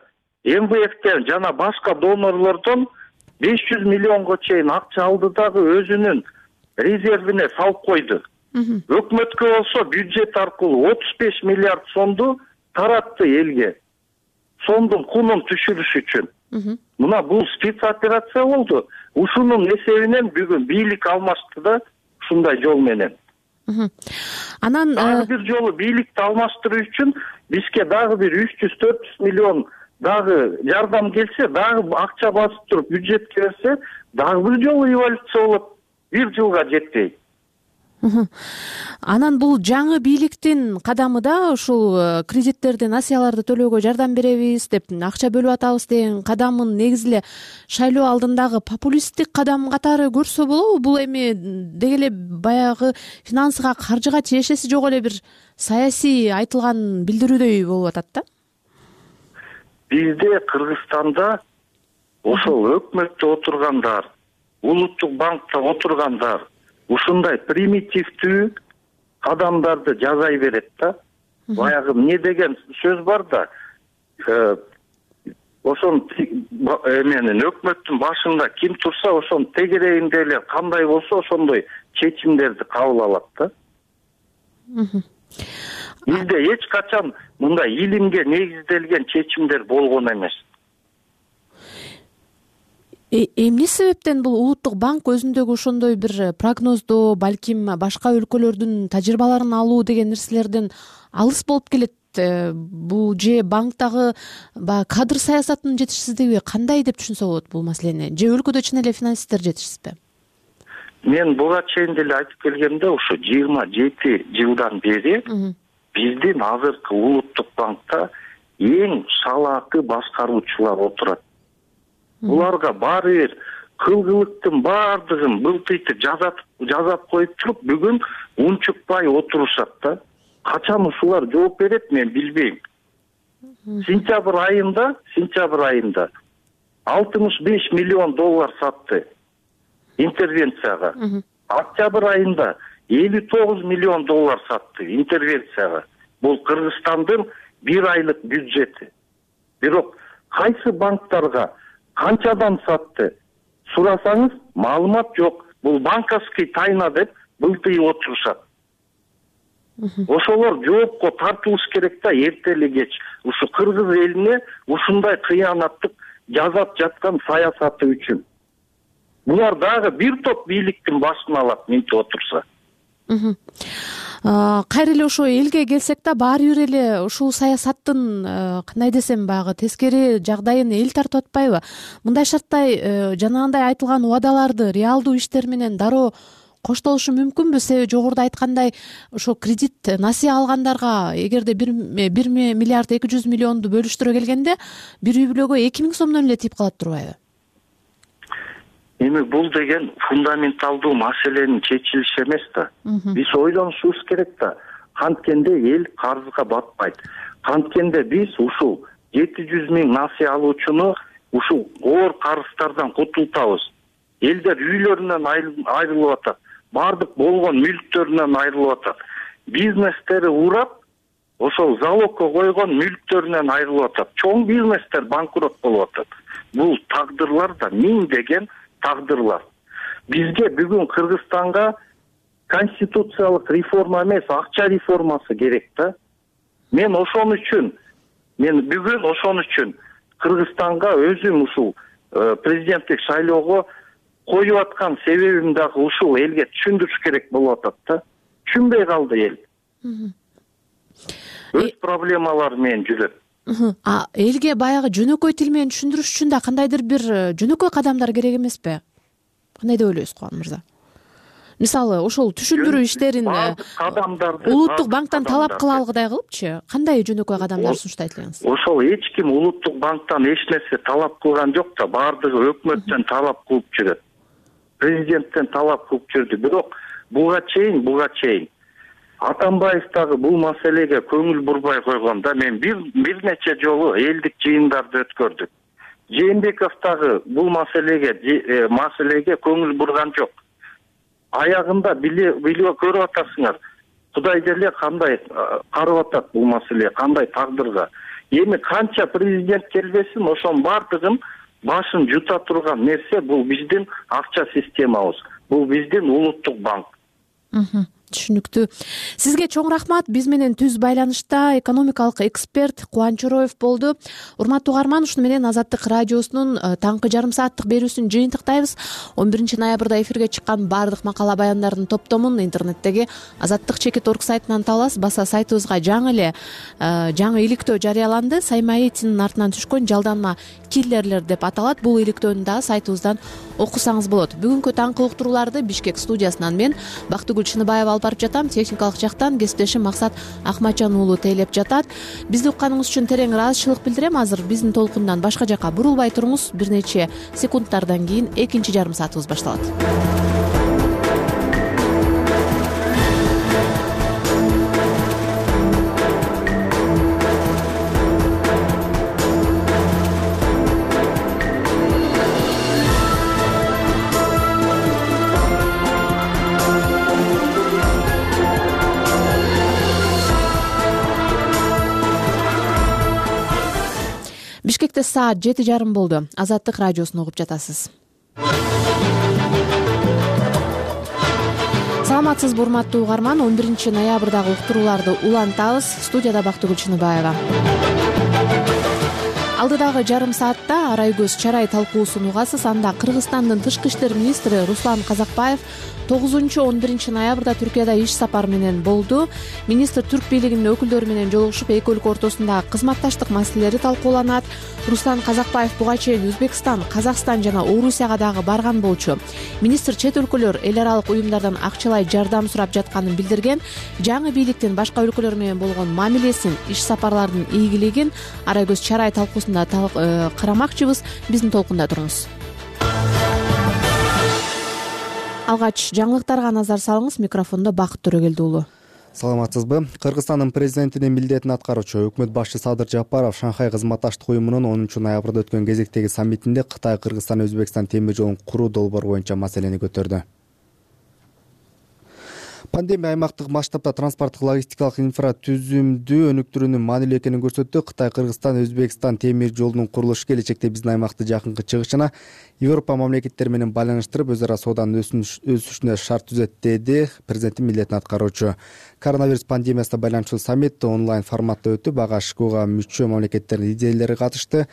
МВФтен жана башка донорлордон 500 миллионго чейин акча алды дагы өзүнүн резервине салып койду. Өкмөткө болсо бюджет аркылуу 35 миллиард сомду таратты элге. Сомдун кунун түшүрүш үчүн. Мына бул спецоперация болду. Ушунун эсебинен бүгүн бийлик алмашты да ушундай жол менен. Анан дагы бир жолу бийликти алмаштыруу үчүн бизге дагы бир 300-400 миллион дагы жардам келсе, дагы акча басып туруп бюджетке берсе, дагы бир жолу эволюция болот. Бир жылга жетпей. Анан бул жаңы бийликтин кадамы да ушул кредиттерди, насыяларды төлөөгө жардам беребиз деп акча бөлүп атабыз деген кадамын негизи эле шайлоо алдындагы популисттик кадам катары көрсө болобу? Бул эми деги эле баягы финансыга, каржыга тиешеси жок эле бир саясий айтылган билдирүүдөй болуп атат да. Бизде Кыргызстанда ошол өкмөттө отургандар, улуттук банкта отургандар ушундай примитивдүү кадамдарды жасай берет да. Баягы эмне деген сөз бар да, ошон менен өкмөттүн башында ким турса, ошонун тегерегинде эле кандай болсо ошондой чечимдерди кабыл алат да. Бизде эч качан мындай илимге негизделген чечимдер болгон эмес. Эмне себептен бул улуттук банк өзүндөгү ошондой бир прогноздоо, балким башка өлкөлөрдүн тажрыйбаларын алуу деген нерселерден алыс болуп келет? Бул же банктагы кадр саясатынын жетишсиздиги кандай деп түшүнсө болот бул маселени? Же өлкөдө чын эле финансисттер жетишсизби? Мен буга чейин деле айтып келгемде, ушу 27 жылдан бери биздин азыркы улуттук банкта эң шалаакы башкаруучулар отурат. Буларга баары бир кылгылыктын баардыгын былтыйтып жазап коюп туруп, бүгүн унчукпай отурушат да. Качан ушулар жооп берет, мен билбейм. Сентябрь айында 65 миллион доллар сатты интервенцияга. Октябрь айында 59 миллион доллар сатты интервенцияга. Бул Кыргызстандын бир айлык бюджети. Бирок кайсы банктарга канчадан сатты сурасаңыз, маалымат жок. Бул банковский тайна деп былтыйып отурушат. Ошолор жоопко тартылыш керек да, эрте эле кеч. Ушу кыргыз элине ушундай кыянаттык жасап жаткан саясаты үчүн. Булар дагы бир топ бийликтин башын алат, минтип отурса. Кайра эле ошо элге келсек да, баары бир эле ушул саясаттын кандай десем, баягы тескери жагдайын эл тартып атпайбы? Мындай шартта жанагындай айтылган убадаларды реалдуу иштер менен дароо коштолушу мүмкүнбү? Себеби жогоруда айткандай, ошо кредит, насыя алгандарга эгерде 1 миллиард 200 миллионду бөлүштүрө келгенде, бир үй бүлөгө 2000 сомдон эле тийип калат турбайбы? Эми бул деген фундаменталдуу маселенин чечилиши эмес да. Биз ойлонушубуз керек да. Канткенде эл карызга батпайт. Канткенде биз ушул 700 миң насыя алуучуну ушул оор карыздардан кутултабыз. Элдер үйлөрүнөн айрылып атат. Бардык болгон мүлктөрүнөн айрылып атат. Бизнестери урап, ошол залогко койгон мүлктөрүнөн айрылып атат. Чоң бизнестер банкрот болуп атат. Бул тагдырлар да миң деген тагдырлар. Бизге бүгүн Кыргызстанга конституциялык реформа эмес, акча реформасы керек да. Мен бүгүн ошон үчүн Кыргызстанга өзүм ушул президенттик шайлоого коюп аткан себебим дагы ушул, элге түшүндүрүш керек болуп атат да. Түшүнбөй калды эл. Өз проблемалары менен жүрөт. Элге баягы жөнөкөй тил менен түшүндүрүш үчүн да кандайдыр бир жөнөкөй кадамдар керек эмеспи? Кандай деп ойлойсуз, Кубан мырза? Мисалы, ошол түшүндүрүү иштерин улуттук банктан талап кылалгыдай кылыпчы, кандай жөнөкөй кадамдар сунуштайт элеңиз? Ошол эч ким улуттук банктан эч нерсе талап кылган жок да, баардыгы өкмөттөн талап кылып жүрөт. Президенттен талап кылып жүрдү. Бирок буга чейин Атамбаев дагы бул маселеге көңүл бурбай койгон да. Мен бир нече жолу элдик жыйындарды өткөрдүк. Жээнбеков дагы бул маселеге көңүл бурган жок. Аягында билип көрүп атасыңар. Кудай деле кандай карап атат бул маселе, кандай тагдырга. Эми канча президент келбесин, ошонун бардыгын башын жута турган нерсе бул биздин акча системабыз. Бул биздин улуттук банк. Түшүнүктүү. Сизге чоң рахмат. Биз менен түз байланышта экономикалык эксперт Кубаныч Ороев болду. Урматтуу угарман, ушуну менен Азаттык радиосунун таңкы жарым сааттык берүүсүн жыйынтыктайбыз. 11 ноябрда эфирге чыккан баардык макала баяндардын топтомун интернеттеги azattik.org сайтынан табасыз. Баса сайтыбызга жаңы иликтөө жарыяланды. Саймаитинин артынан түшкөн жалданма киллерлер деп аталат. Бул иликтөөнү да сайтыбыздан окусаңыз болот. Бүгүнкү таңкы уктурууларды Бишкек студиясынан мен Бактыгүл Чыныбаева алып барып жатам. Техникалык жактан кесиптешим Максат Акмачан уулу тейлеп жатат. Бизди укканыңыз үчүн терең ыраазычылык билдирем. Азыр биздин толкундан башка жака бурулбай туруңуз. Бир нече секундтардан кийин экинчи жарым саатыбыз башталат. Бишкекте саат 7:30 болду. Азаттык радиосун угуп жатасыз. Саламатсызбы, урматтуу угарман. 11 ноябрдагы уктурууларды улантабыз. Студияда Бактыгүл Чыныбаева. Алдыдагы жарым саатта арай көз чарай талкуусун угасыз. Анда Кыргызстандын тышкы иштер министри Руслан Казакбаев 9-11 ноябрда Түркияда иш сапар менен болду. Министр түрк бийлигинин өкүлдөрү менен жолугушуп, эки өлкө ортосундагы кызматташтык маселелери талкууланат. Руслан Казакбаев буга чейин Өзбекстан, Казакстан жана Орусияга дагы барган болчу. Министр чет өлкөлөр эл аралык уюмдардан акчалай жардам сурап жатканын билдирген. Жаңы бийликтин башка өлкөлөр менен болгон мамилесин, иш сапарлардын ийгилигин арай көз чарай талкуусунда карамакчыбыз. Биздин толкунда туруңуз. Алгач жаңылыктарга назар салыңыз. Микрофондо Бакыт Төрөгелди уулу. Саламатсызбы? Кыргызстандын президентинин милдетин аткаруучу өкмөт башчысы Садыр Жапаров Шанхай кызматташтык уюмунун 10 ноябрда өткөн кезектеги саммитинде Кытай, Кыргызстан, Өзбекстан темир жолун куруу долбоору боюнча маселени көтөрдү. Пандемия аймактык масштабта транспорттук логистикалык инфратүзүмдү өнүктүрүүнүн маанилүү экенин көрсөттү. Кытай, Кыргызстан, Өзбекстан темир жолунун курулушу келечекте биздин аймакты жакынкы чыгышына Европа мамлекеттери менен байланыштырып, өз ара сооданын өсүшүнө шарт түзөт, деди президенттин милдетин аткаруучу. Коронавирус пандемиясына байланыштуу саммит онлайн форматта өтүп, ага ШКОга мүчө мамлекеттердин лидерлери катышты.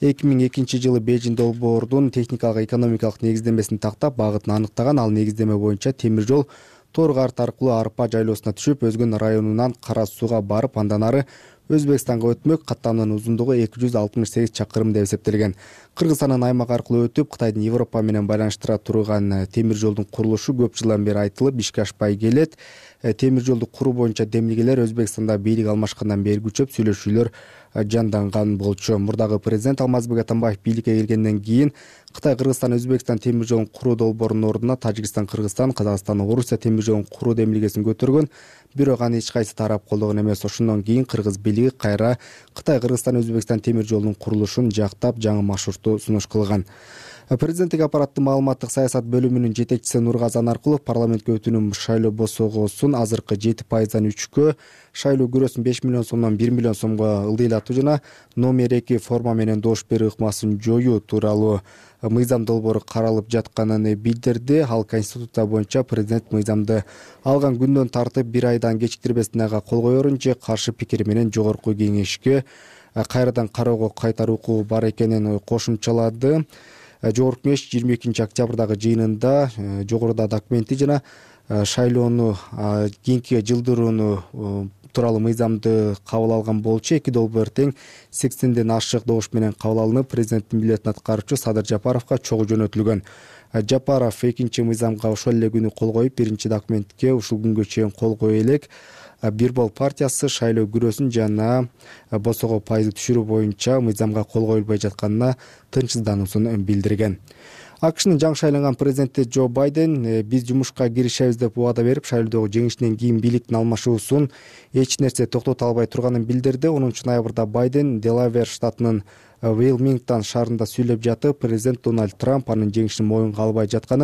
2002 жылы Бейжин долбоордун техникалык экономикалык негиздемесин тактап, багытын аныктаган. Ал негиздеме боюнча темир жол Тор карт аркылуу Арпа жайлоосуна түшүп, Өзгөн районунан Кара Сууга барып, андан ары Өзбекстанга өтмөк. Каттамдын узундугу 268 чакырым деп эсептелген. Кыргызстандын аймак аркылуу өтүп, Кытайдын Европа менен байланыштыра турган темир жолдун курулушу көп жылдан бери айтылып, ишке ашпай келет. Темир жолду куруу боюнча демилгелер Өзбекстанда бийлик алмашкандан бери күчөп, сүйлөшүүлөр жанданган болчу. Мурдагы президент Алмазбек Атамбаев бийликке келгенден кийин Кытай, Кыргызстан, Өзбекстан темир жолун куруу долбоорунун ордуна Тажикстан, Кыргызстан, Казакстан, Орусия темир жолун куруу демилгесин көтөргөн. Бирок аны эч кайсы тарап колдогон эмес. Ошондон кийин кыргыз бийлиги кайра Кытай, Кыргызстан, Өзбекстан темир жолунун курулушун жактап, жаңы маршрутту сунуш кылган. Президенттик аппараттын маалыматтык саясат бөлүмүнүн жетекчиси Нургазы Анаркулов парламентке өтүүнүн шайлоо босогосун азыркы 7%-дан 3-кө, шайлоо күрөсүн 5 миллион сомдон 1 миллион сомго ылдыйлатуу жана номер 2 форма менен добуш берүү ыкмасын жоюу тууралуу мыйзам долбоору каралып жатканын билдирди. Ал Конституция боюнча президент мыйзамды алган күндөн тартып 1 айдан кечиктирбестен ага кол коерун же каршы пикири менен жогорку кеңешке кайрадан кароого кайтаруу укугу бар экенин кошумчалады. Жогорку кеңеш 22 октябрдагы жыйынында жогоруда документи жана шайлоону кийинки жылдырууну тууралуу мыйзамды кабыл алган болчу. Эки долбоор тең 80ден ашык добуш менен кабыл алынып, президенттин милдетин аткаруучу Садыр Жапаровго чогуу жөнөтүлгөн. Жапаров экинчи мыйзамга ошол эле күнү кол коюп, биринчи документке ушул күнгө чейин кол кое элек. Бир бол партиясы шайлоо күрөсүн жана босого пайызы түшүрүү боюнча мыйзамга кол коюлбай жатканына тынчсыздануусун билдирген. АКШнын жаңы шайланган президенти Джо Байден биз жумушка киришебиз деп убада берип, шайлоодогу жеңишинен кийин бийликтин алмашуусун эч нерсе токтото албай турганын билдирди. 10 ноябрда Байден Делавер штатынын Уилмингтон шаарында сүйлөп жатып, президент Дональд Трамп анын жеңишин моюнга албай жатканы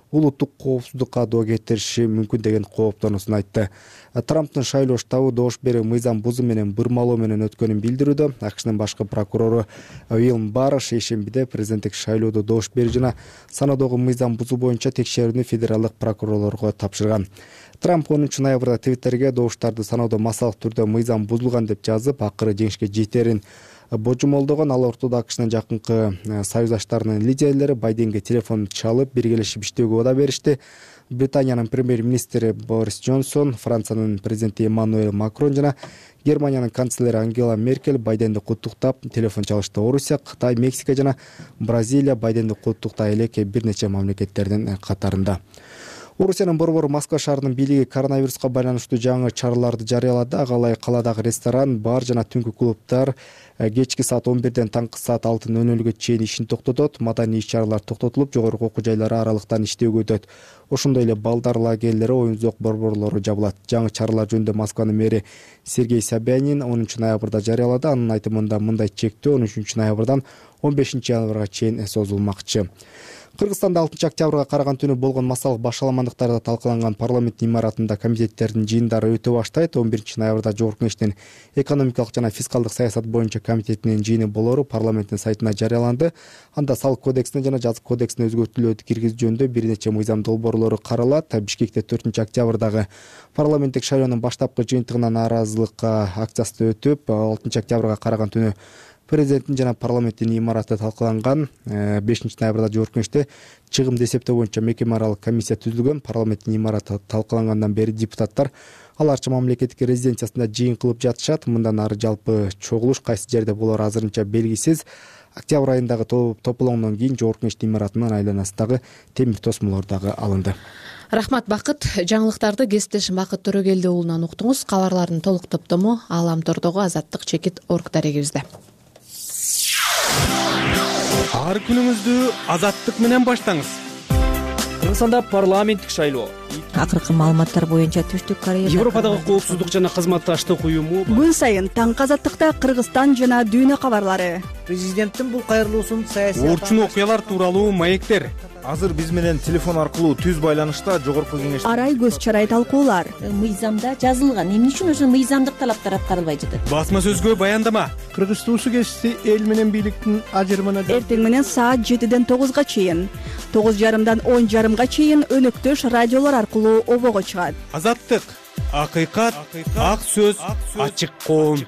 улуттук коопсуздукка доо кетириши мүмкүн деген кооптонуусун айтты. Трамптын шайлоо штабы добуш берүү мыйзам бузуу менен бурмалоо менен өткөнүн билдирүүдө. АКШнын башкы прокурору Уилл Барр шейшембиде президенттик шайлоодо добуш берүү жана саноодогу мыйзам бузуу боюнча текшерүүнү федералдык прокурорлорго тапшырган. Трамп 10 ноябрда Твиттерге добуштарды саноодо массалык түрдө мыйзам бузулган деп жазып, акыры жеңишке жетерин божомолдогон. Ал ортодо АКШнын жакынкы союздаштарынын лидерлери Байденге телефон чалып биргелешип иштөөгө убада беришти. Британиянын премьер-министри Борис Джонсон, Франциянын президенти Эммануэль Макрон жана Германиянын канцлери Ангела Меркель Байденди куттуктап телефон чалышты. Орусия, Кытай, Мексика жана Бразилия Байденди куттуктай элеке бир нече мамлекеттердин катарында. Орусиянын борбор Москва шаарынын бийлиги коронавируска байланыштуу жаңы чараларды жарыялады. Ага ылайык каладагы ресторан, бар жана түнкү клубдар кечки саат 11ден таңкы саат 6:00 чейин ишин токтотот. Маданий иш-чаралар токтотулуп, жогорку окуу жайлары аралыктан иштөөгө өтөт. Ошондой эле балдар лагерлери, оюн-зоок борборлору жабылат. Жаңы чаралар жөнүндө Москванын мэри Сергей Собянин 10 ноябрда жарыялады. Анын айтымында мындай чектөө 13 ноябрдан 15 январга чейин созулмакчы. Кыргызстанда 6 октябрга караган түнү болгон массалык башаламандыктарда талкаланган парламент имаратында комитеттердин жыйындары өтө баштайт. 11 ноябрда Жогорку Кеңештин экономикалык жана фискалдык саясат боюнча комитетинин жыйыны болору парламенттин сайтына жарыяланды. Анда салык кодексине жана жазык кодексине өзгөртүүлөрдү киргизүү жөнүндө бир нече мыйзам долбоорлору каралат. Бишкекте 4 октябрдагы парламенттик шайлоонун баштапкы жыйынтыгына нааразылыкка акциясы өтүп, 6 октябрга караган түнү президенттин жана парламенттин имараты талкаланган. 5 ноябрда Жогорку Кеңеште чыгымды эсептөө боюнча мекеме аралык комиссия түзүлгөн. Парламенттин имараты талкалангандан бери депутаттар ал арча мамлекеттик резиденциясында жыйын кылып жатышат. Мындан ары жалпы чогулуш кайсы жерде болору азырынча белгисиз. Октябрь айындагы тополоңдон кийин Жогорку Кеңештин имаратынын айланасындагы темир тосмолор дагы алынды. Рахмат, Бакыт. Жаңылыктарды кесиптешим Бакыт Төрөгелди уулунан уктуңуз. Кабарлардын толук топтому Ааламтордогу Азаттык чекит орг дарегибизде. Ар күнүңүздү Азаттык менен баштаңыз. Кыргызстанда парламенттик шайлоо. Акыркы маалыматтар боюнча Түштүк Корея Европадагы коопсуздук жана кызматташтык уюму күн сайын таңкы Азаттыкта Кыргызстан жана дүйнө кабарлары. Президенттин бул кайрылуусун саясий орчун окуялар тууралуу маектер. Азыр биз менен телефон аркылуу түз байланышта Жогорку Кеңеш Арай көз чарай талкуулар. Мыйзамда жазылган, эмне үчүн ошо мыйзамдык талаптар аткарылбай жатат? Басма сөзгө баяндама. Кыргыз туусу кесиси эл менен бийликтин ажырымына Эртең менен саат 7ден 9га чейин, 9:30дан 10:30га чейин өнөктөш радиолор аркылуу обого чыгат. Азаттык, акыйкат, ак сөз, ачык коом.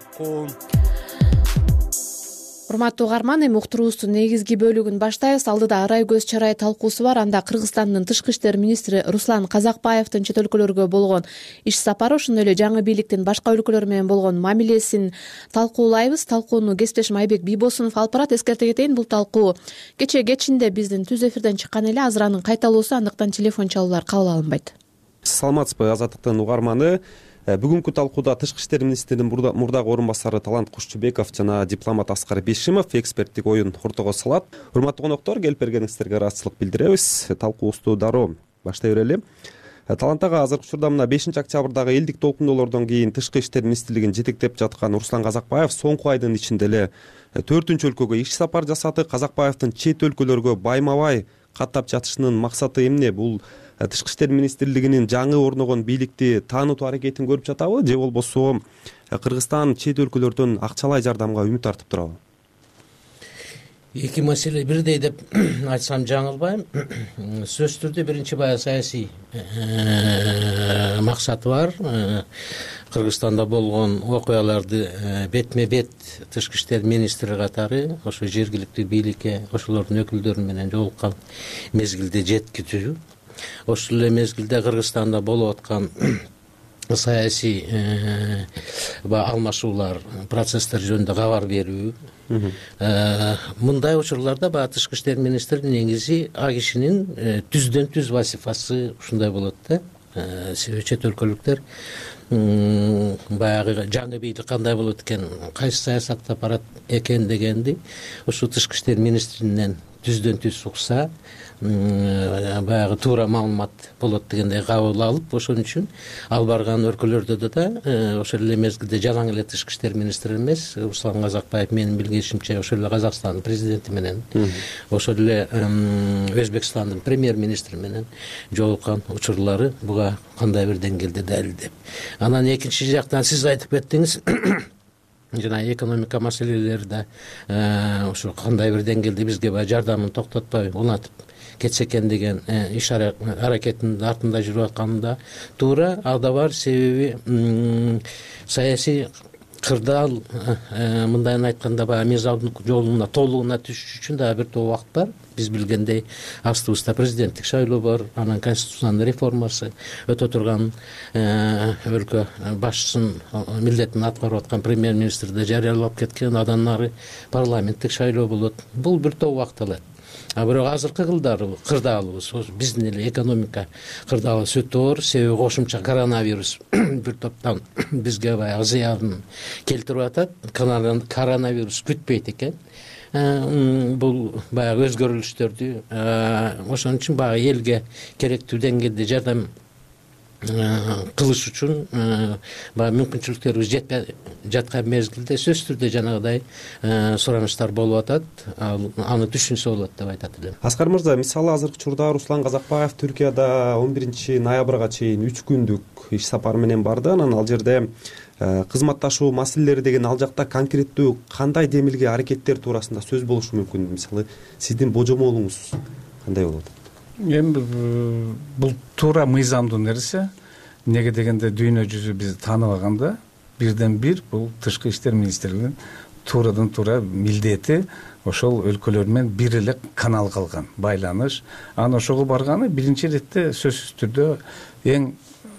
Урматтуу угарман, эми уктуруубуздун негизги бөлүгүн баштайбыз. Алдыда арай көз чарай талкуусу бар. Анда Кыргызстандын тышкы иштер министри Руслан Казакбаевдин чет өлкөлөргө болгон иш сапары, ошондой эле жаңы бийликтин башка өлкөлөр менен болгон мамилесин талкуулайбыз. Талкууну кесиптешим Айбек Бийбосунов алып барат. Эскерте кетейин, бул талкуу кечээ кечинде биздин түз эфирден чыккан эле. Азыр анын кайталоосу, андыктан телефон чалуулар кабыл алынбайт. Саламатсызбы, Азаттыктын угарманы. Бүгүнкү талкууда тышкы иштер министринин мурдагы орун басары Талант Кушчубеков жана дипломат Аскар Бешимов эксперттик оюн ортого салат. Урматтуу коноктор, келип бергениңиздерге ыраазычылык билдиребиз. Талкуубузду дароо баштай берели. Таланттагы азыркы учурда мына 5 октябрдагы элдик толкундоолордон кийин тышкы иштер министрлигин жетектеп жаткан Руслан Казакбаев соңку айдын ичинде эле 4-чү өлкөгө иш сапар жасады. Казакбаевдин чет өлкөлөргө байма-бай каттап жатышынын максаты эмне? Бул тышкы иштер министрлигинин жаңы орногон бийликти таанытуу аракетин көрүп жатабы, же болбосо Кыргызстан чет өлкөлөрдөн акчалай жардамга үмүт артып турабы? Эки маселе бирдей деп айтсам жаңылбайм. Сөзсүз түрдө биринчи баягы саясий максаты бар. Кыргызстанда болгон окуяларды бетме бет тышкы иштер министри катары ошо жергиликтүү бийликке, ошолордун өкүлдөрү менен жолуккан мезгилде жеткизүү. Ошол эле мезгилде Кыргызстанда болуп аткан саясий алмашуулар, процесстер жөнүндө кабар берүү. Мындай учурларда баягы тышкы иштер министринин негизи а кишинин түздөн түз вазифасы ушундай болот да. Себеби чет өлкөлүктөр баягы жаңы бийлик кандай болот экен, кайсы саясатта барат экен дегенди ушу тышкы иштер министринен түздөн түз укса баягы туура маалымат болот дегендей кабыл алып, ошон үчүн ал барган өлкөлөрдө да ошол эле мезгилде жалаң эле тышкы иштер министри эмес, Руслан Казакбаев менин билишимче ошол эле Казакстандын президенти менен, ошол эле Өзбекстандын премьер-министри менен жолуккан учурлары буга кандай бир деңгээлде далилдеп. Анан экинчи жактан сиз айтып кеттиңиз, жана экономика маселелери да ошо кандай бир деңгээлде бизге баягы жардамын токтотпой улантып кетсе экен деген иш аракетинин артында жүрүп атканы да туура. Ал да бар, себеби саясий кырдаал мындайын айтканда баягы мыйзамдын жолуна толугуна түшүш үчүн дагы бир топ убакыт бар. Биз билгендей астыбызда президенттик шайлоо бар, анан конституциянын реформасы өтө турган, өлкө башчысынын милдетин аткарып аткан премьер-министр да жарыялап кеткен, андан ары парламенттик шайлоо болот. Бул бир топ убакыт алат. А бирок азыркы кырдаалыбыз, биздин эле экономика кырдаалыбыз өтө оор, себеби кошумча коронавирус бир топтон бизге баягы зыянын келтирип атат. Коронавирус күтпөйт экен. Бул баягы өзгөрүлүштөрдү ошон үчүн баягы элге керектүү деңгээлде жардам кылыш үчүн баягы мүмкүнчүлүктөрүбүз жетпей жаткан мезгилде сөзсүз түрдө жанагыдай суранычтар болуп атат. Аны түшүнсө болот деп айтат элем. Аскар мырза, мисалы азыркы учурда Руслан Казакбаев Түркияда 11 ноябрга чейин 3 күндүк иш сапары менен барды. Анан ал жерде кызматташуу маселелери деген ал жакта конкреттүү кандай демилге аракеттер туурасында сөз болушу мүмкүн? Мисалы сиздин божомолуңуз кандай болот? Эми бул туура мыйзамдуу нерсе. Неге дегенде дүйнө жүзү бизди тааныбаганда бирден бир бул тышкы иштер министрлигинин туурадан туура милдети ошол өлкөлөр менен бир эле канал калган байланыш. Анан ошого барганы биринчи иретте сөзсүз түрдө эң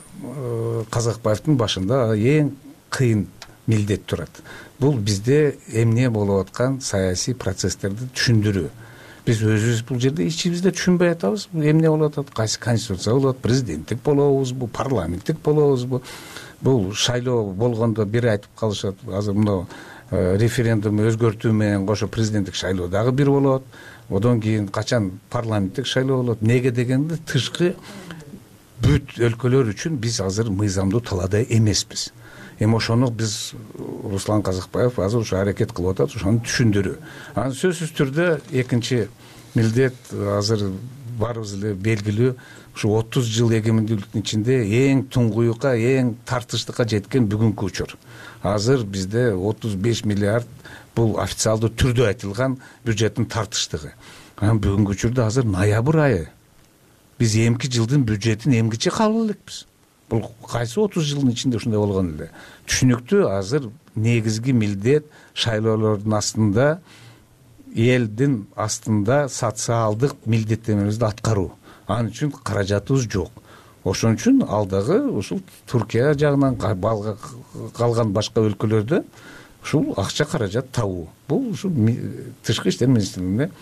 Казакбаевдин башында эң кыйын милдет турат. Бул бизде эмне болуп аткан саясий процесстерди түшүндүрүү. Биз өзүбүз бул жерде ичибизде түшүнбөй атабыз. Эмне болуп атат? Кайсы конституция болот? Президенттик болобузбу? Парламенттик болобузбу? Бул шайлоо болгондо бир айтып калышат. Азыр мына референдум өзгөртүү менен кошо президенттик шайлоо дагы бир болот. Одон кийин качан парламенттик шайлоо болот? Неге дегенде тышкы бүт өлкөлөр үчүн биз азыр мыйзамдуу талаада эмеспиз. Эми ошону биз Руслан Казакбаев азыр ошо аракет кылып атат, ошону түшүндүрүү. Анан сөзсүз түрдө экинчи милдет азыр баарыбыз эле белгилүү, ушу 30 жыл эгемендүүлүктүн ичинде эң туңгуюкка, эң тартыштыкка жеткен бүгүнкү учур. Азыр бизде 35 миллиард бул официалдуу түрдө айтылган бюджеттин тартыштыгы. Анан бүгүнкү учурда азыр ноябрь айы. Биз эмки жылдын бюджетин эмгиче кабыл элекпиз. Бул кайсы 30 жылдын ичинде ушундай болгон эле. Түшүнүктүү, азыр негизги милдет шайлоолордун астында, элдин астында социалдык милдеттенмебизди аткаруу. Анын үчүн каражатыбыз жок. Ошон үчүн алдагы ушул Түркия жагынан калган башка өлкөлөрдө ушул акча каражат табуу. Бул ушул тышкы иштер министрлигине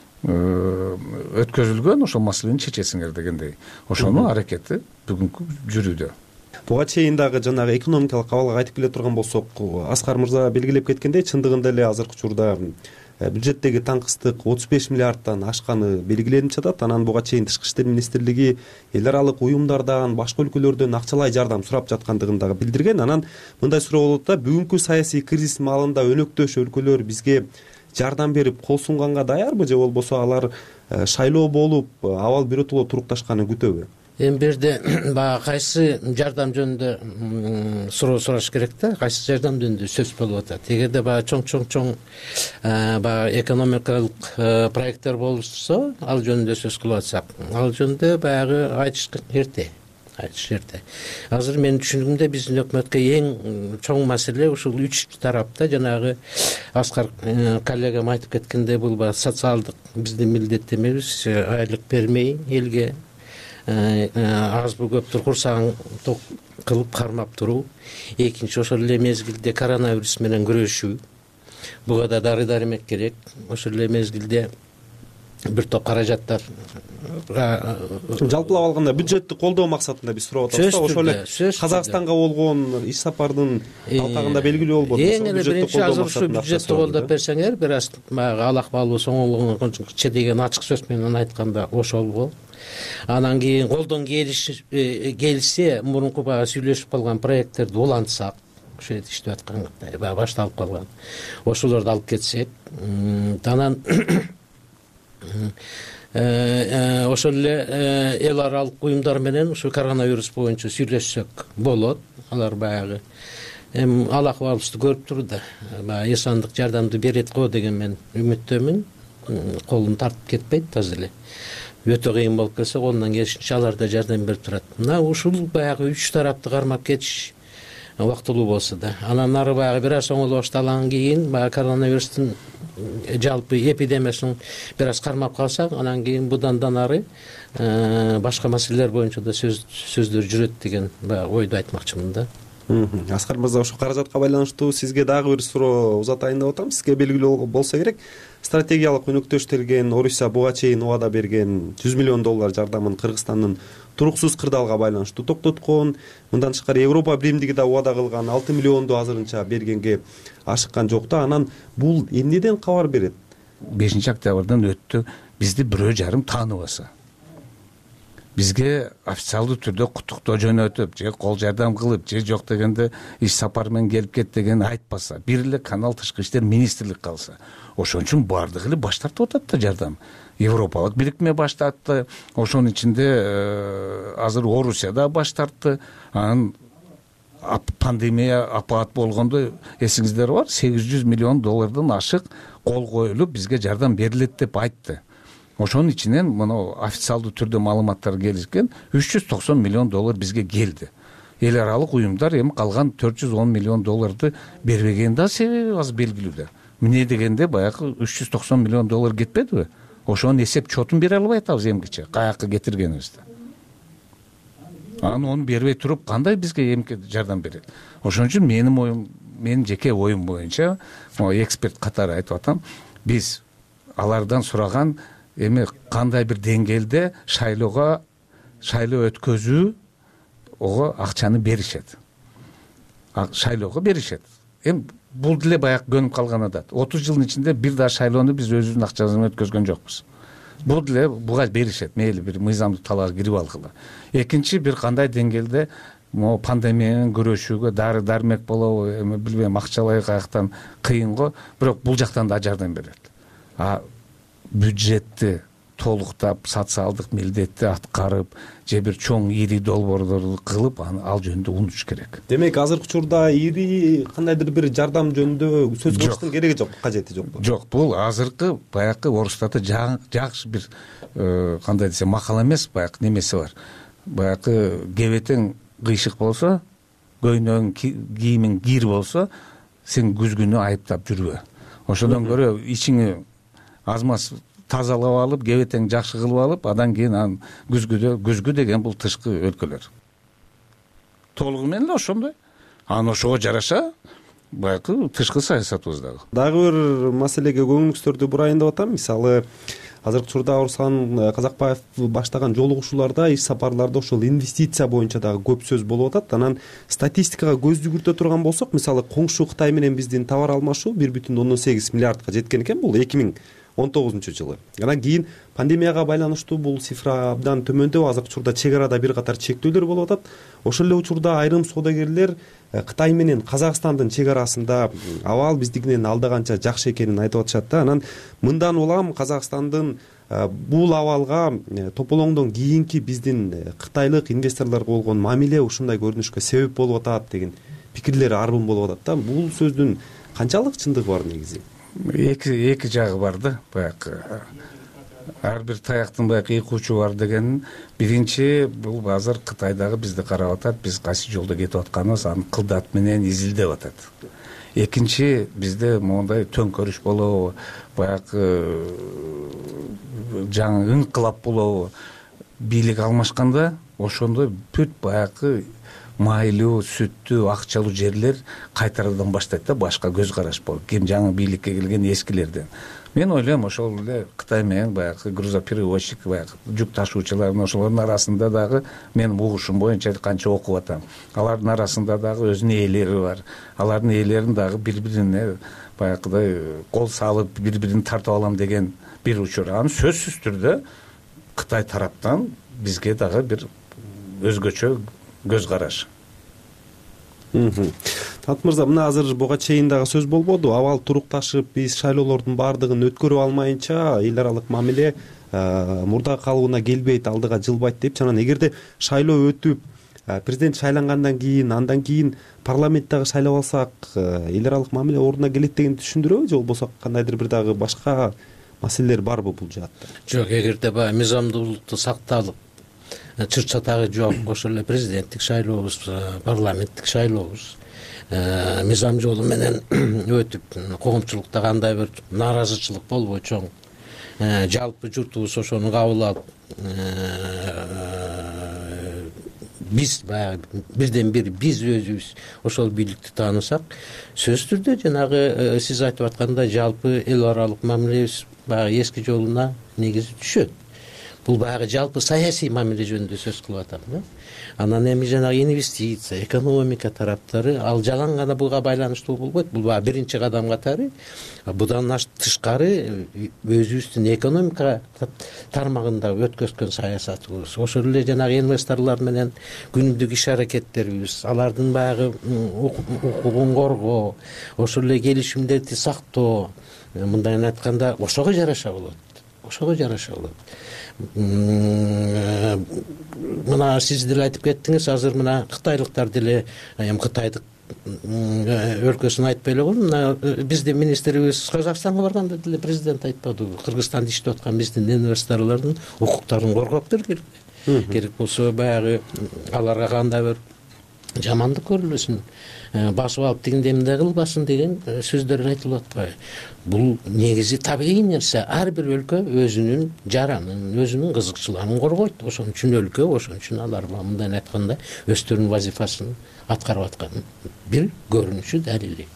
өткөзүлгөн ошол маселени чечесиңер дегендей. Ошонун аракети бүгүнкү жүрүүдө. Буга чейин дагы жанагы экономикалык абалга кайтып келе турган болсок, Аскар мырза белгилеп кеткендей, чындыгында эле азыркы учурда бюджеттеги таңкыстык 35 миллиардтан ашканы белгиленип жатат. Анан буга чейин тышкы иштер министрлиги эл аралык уюмдардан, башка өлкөлөрдөн акчалай жардам сурап жаткандыгын дагы билдирген. Анан мындай суроо болот да, бүгүнкү саясий кризис маалында өнөктөш өлкөлөр бизге жардам берип кол сунганга даярбы, же болбосо алар шайлоо болуп абал биротоло турукташканын күтөбү? Эми берде баягы кайсы жардам жөнүндө суроо сураш керек да, кайсы жардам жөнүндө сөз болуп атат. Эгерде баягы чоң баягы экономикалык проекттер болсо, ал жөнүндө сөз кылып атсак, ал жөнүндө баягы айтыш эрте. Азыр менин түшүнүгүмдө биздин өкмөткө эң чоң маселе ушул 3 тарапта, жанагы Аскар коллегам айтып кеткендей, бул баягы социалдык биздин милдеттенмебиз, айлык бермей элге азбы көптүр курсагын ток кылып кармап туруу. Экинчи, ошол эле мезгилде коронавирус менен күрөшүү. Буга да дары-дармек керек. Ошол эле мезгилде бир топ каражаттар жалпылап алганда бюджеттти колдоо максатында биз сурап атабыз да. Ошол эле Казакстанга болгон иш сапардын алкагында белгилүү болбоду. Эң эле биринчи азыр ушу бюджетти колдоп берсеңер, бир аз баягы алакбалуу соңолугунча деген ачык сөз менен айтканда ошол бол. Анан кийин колдон келсе, мурунку баягы сүйлөшүп калган проекттерди улантсак, ошол жерде иштеп аткан баягы башталып калган. Ошолорду алып кетсек, анан ошол эле эл аралык уюмдар менен ушу коронавирус боюнча сүйлөшсөк болот. Алар баягы эми ал акыбалыбызды көрүп турду. Баягы инсандык жардамды берет го деген мен үмүттөмүн. Колун тартып кетпейт азыр эле. Өтө кыйын болуп келсе, колунан келишинче алар да жардам берип турат. Мына ушул баягы үч тарапты кармап кетиш убактылуу болсо да. Анан ары баягы бир аз оңоло баштагандан кийин баягы коронавирустун жалпы эпидемиясын бир аз кармап калсак, анан кийин будан ары башка маселелер боюнча да сөздөр жүрөт деген баягы ойду айтмакчымын да. Аскар мырза, ошо каражатка байланыштуу сизге дагы бир суроо узатайын деп атам. Сизге белгилүү болсо керек, стратегиялык өнөктөштөлгөн Орусия буга чейин убада берген $100 миллион жардамын Кыргызстандын туруксуз кырдаалга байланыштуу токтоткон. Мындан тышкары Европа биримдиги да убада кылган 6 миллионду азырынча бергенге ашыккан жок да. Анан бул эмнеден кабар берет? 5-октябрдан өттү, бизди 1,5 тааныбаса, бизге официалдуу түрдө куттуктоо жөнөтүп, же кол жардам кылып, же жок дегенде иш сапар менен келип кет деген айтпаса, бир эле канал тышкы иштер министрлик калса, ошон үчүн баардыгы эле баш тартып атат да жардам. Европалык бирикме баш тартты, ошонун ичинде азыр Орусия да баш тартты. Анан пандемия апаат болгондо эсиңиздер бар, $800 миллион ашык кол коюлуп бизге жардам берилет деп айтты. Ошонун ичинен мына официалдуу түрдө маалыматтар келишкен $390 миллион бизге келди. Эл аралык уюмдар эми калган $410 миллион бербеген да себеби аз белгилүү да. Эмне дегенде баягы $390 миллион кетпедиби? Ошонун эсеп чотун бере албай атабыз эмгиче, каяка кетиргенибизди. Анан ону бербей туруп кандай бизге эмки жардам берет? Ошон үчүн менин жеке оюм боюнча, эксперт катары айтып атам, биз алардан сураган эми кандай бир деңгээлде шайлоо өткөзүү ого акчаны беришет. Шайлоого беришет. Эми бул деле баягы көнүп калган адат. 30 жылдын ичинде бир да шайлоону биз өзүбүздүн акчабыз менен өткөзгөн жокпуз. Бул деле буга беришет. Мейли бир мыйзамдык талаага кирип алгыла. Экинчи бир кандай деңгээлде могу пандемия менен күрөшүүгө дары дармек болобу, эми билбейм, акчалай каяктан кыйын го, бирок бул жактан да жардам берет. Бюджетти толуктап, социалдык милдетти аткарып, же бир чоң ири долбоорлорду кылып, ал жөнүндө унутуш керек. Демек, азыркы учурда ири кандайдыр бир жардам жөнүндө сөз кылыштын кереги жок, кажети жок. Жок, бул азыркы баягы орустарда жакшы бир кандай десем макал эмес, баягы немеси бар. Баягы кебетең кыйшык болсо, көйнөгүң кийимиң кир болсо, сен күзгүнү айыптап жүрбө. Ошодон көрө ичиңи аз-маз тазалап алып, кебетең жакшы кылып алып, андан кийин күзгү деген бул тышкы өлкөлөр. Толугу менен эле ошондой. Анан ошого жараша баягы тышкы саясатыбыздагы. Дагы бир маселеге көңүлүңүздөрдү бурайын деп атам. Мисалы, азыркы учурда Орусхан Казакбаев баштаган жолугушууларда, иш сапарларда ошол инвестиция боюнча дагы көп сөз болуп атат. Анан статистикага көз жүгүртө турган болсок, мисалы, коңшу Кытай менен биздин товар алмашуу 1,8 миллиардга жеткен экен, бул 2019-жылы. Анан кийин пандемияга байланыштуу бул цифра абдан төмөндөп, азыркы учурда чек арада бир катар чектөөлөр болуп атат. Ошол эле учурда айрым соодагерлер Кытай менен Казакстандын чек арасында абал биздикинен алдаганча жакшы экенин айтып атышат да. Анан мындан улам Казакстандын бул абалга тополоңдон кийинки биздин кытайлык инвесторлорго болгон мамиле ушундай көрүнүшкө себеп болуп атат деген пикирлер арбын болуп атат да. Бул сөздүн канчалык чындыгы бар негизи? Эки жагы бар да. Баягы ар бир таяктын баягы эки учу бар деген. Биринчи, бул азыр Кытайдагы бизди карап атат, биз кайсы жолдо кетип атканыбыз аны кылдат менен изилдеп атат. Экинчи, бизде мондай төңкөрүш болобу, баягы жаңы инкылап болобу, бийлик алмашканда, ошондо бүт баягы майлуу, сүттүү, акчалуу жерлер кайтарадан баштайт да, башка көз караш болуп. Ким жаңы бийликке келген эскилерден. мен ойлойм ошол эле Кытай менен баягы грузоперевозчик баягы жүк ташуучулардын ошолордун арасында дагы менин угушум боюнча канча окуп атам, алардын арасында дагы өзүнүн ээлери бар. Алардын ээлерин дагы бири бирине баягыдай кол салып бири бирин тартып алам деген бир учур. Аны сөзсүз түрдө Кытай тараптан бизге дагы бир өзгөчө көз караш. Талант мырза, мына азыр буга чейин дагы сөз болбоду, абал турукташып биз шайлоолордун баардыгын өткөрүп алмайынча эл аралык мамиле мурда калыбына келбейт, алдыга жылбайт деп. Анан эгерде шайлоо өтүп президент шайлангандан кийин, андан кийин парламент дагы шайлап алсак, эл аралык мамиле ордуна келет дегенди түшүндүрөбү, же болбосо кандайдыр бир дагы башка маселелер барбы бул жаатта? Жок, эгерде баягы мыйзамдуулукту сакталып, чыр-чатагы жок, ошол эле президенттик шайлообуз, парламенттик шайлообуз мыйзам жолу менен өтүп, коомчулукта кандай бир нааразычылык болбой чоң, жалпы журтубуз ошону кабыл алып, биз баягы бирден бир биз өзүбүз ошол бийликти таанысак, сөзсүз түрдө жанагы сиз айтып аткандай жалпы эл аралык мамилебиз баягы эски жолуна негизи түшөт. Бул баягы жалпы саясий мамиле жөнүндө сөз кылып атам да. Анан эми жанагы инвестиция, экономика тараптары ал жалаң гана буга байланыштуу болбойт. Бул баягы биринчи кадам катары. Будан тышкары өзүбүздүн экономика тармагында өткөзгөн саясатыбыз, ошол эле жанагы инвесторлор менен күнүмдүк иш аракеттерибиз, алардын баягы укугун коргоо, ошол эле келишимдерди сактоо, мындайын айтканда ошого жараша болот. Ошого жараша болот. Мына сиз деле айтып кеттиңиз, азыр мына кытайлыктар деле, эми кытайдык өлкөсүн айтпай эле коем, мына биздин министрибиз Казакстанга барганда деле президент айтпадыбы, Кыргызстанда иштеп аткан биздин инвесторлордун укуктарын коргоп берди. Керек болсо баягы аларга кандай бир жамандык көрүлбөсүн, басып алып тигиндей мындай кылбасын деген сөздөр айтылып атпайбы. Бул негизи табигый нерсе. Ар бир өлкө өзүнүн жаранын, өзүнүн кызыкчылыгын коргойт. Ошон үчүн өлкө, ошон үчүн алар мындай айтканда өздөрүнүн вазифасын аткарып аткан бир көрүнүшү, далили.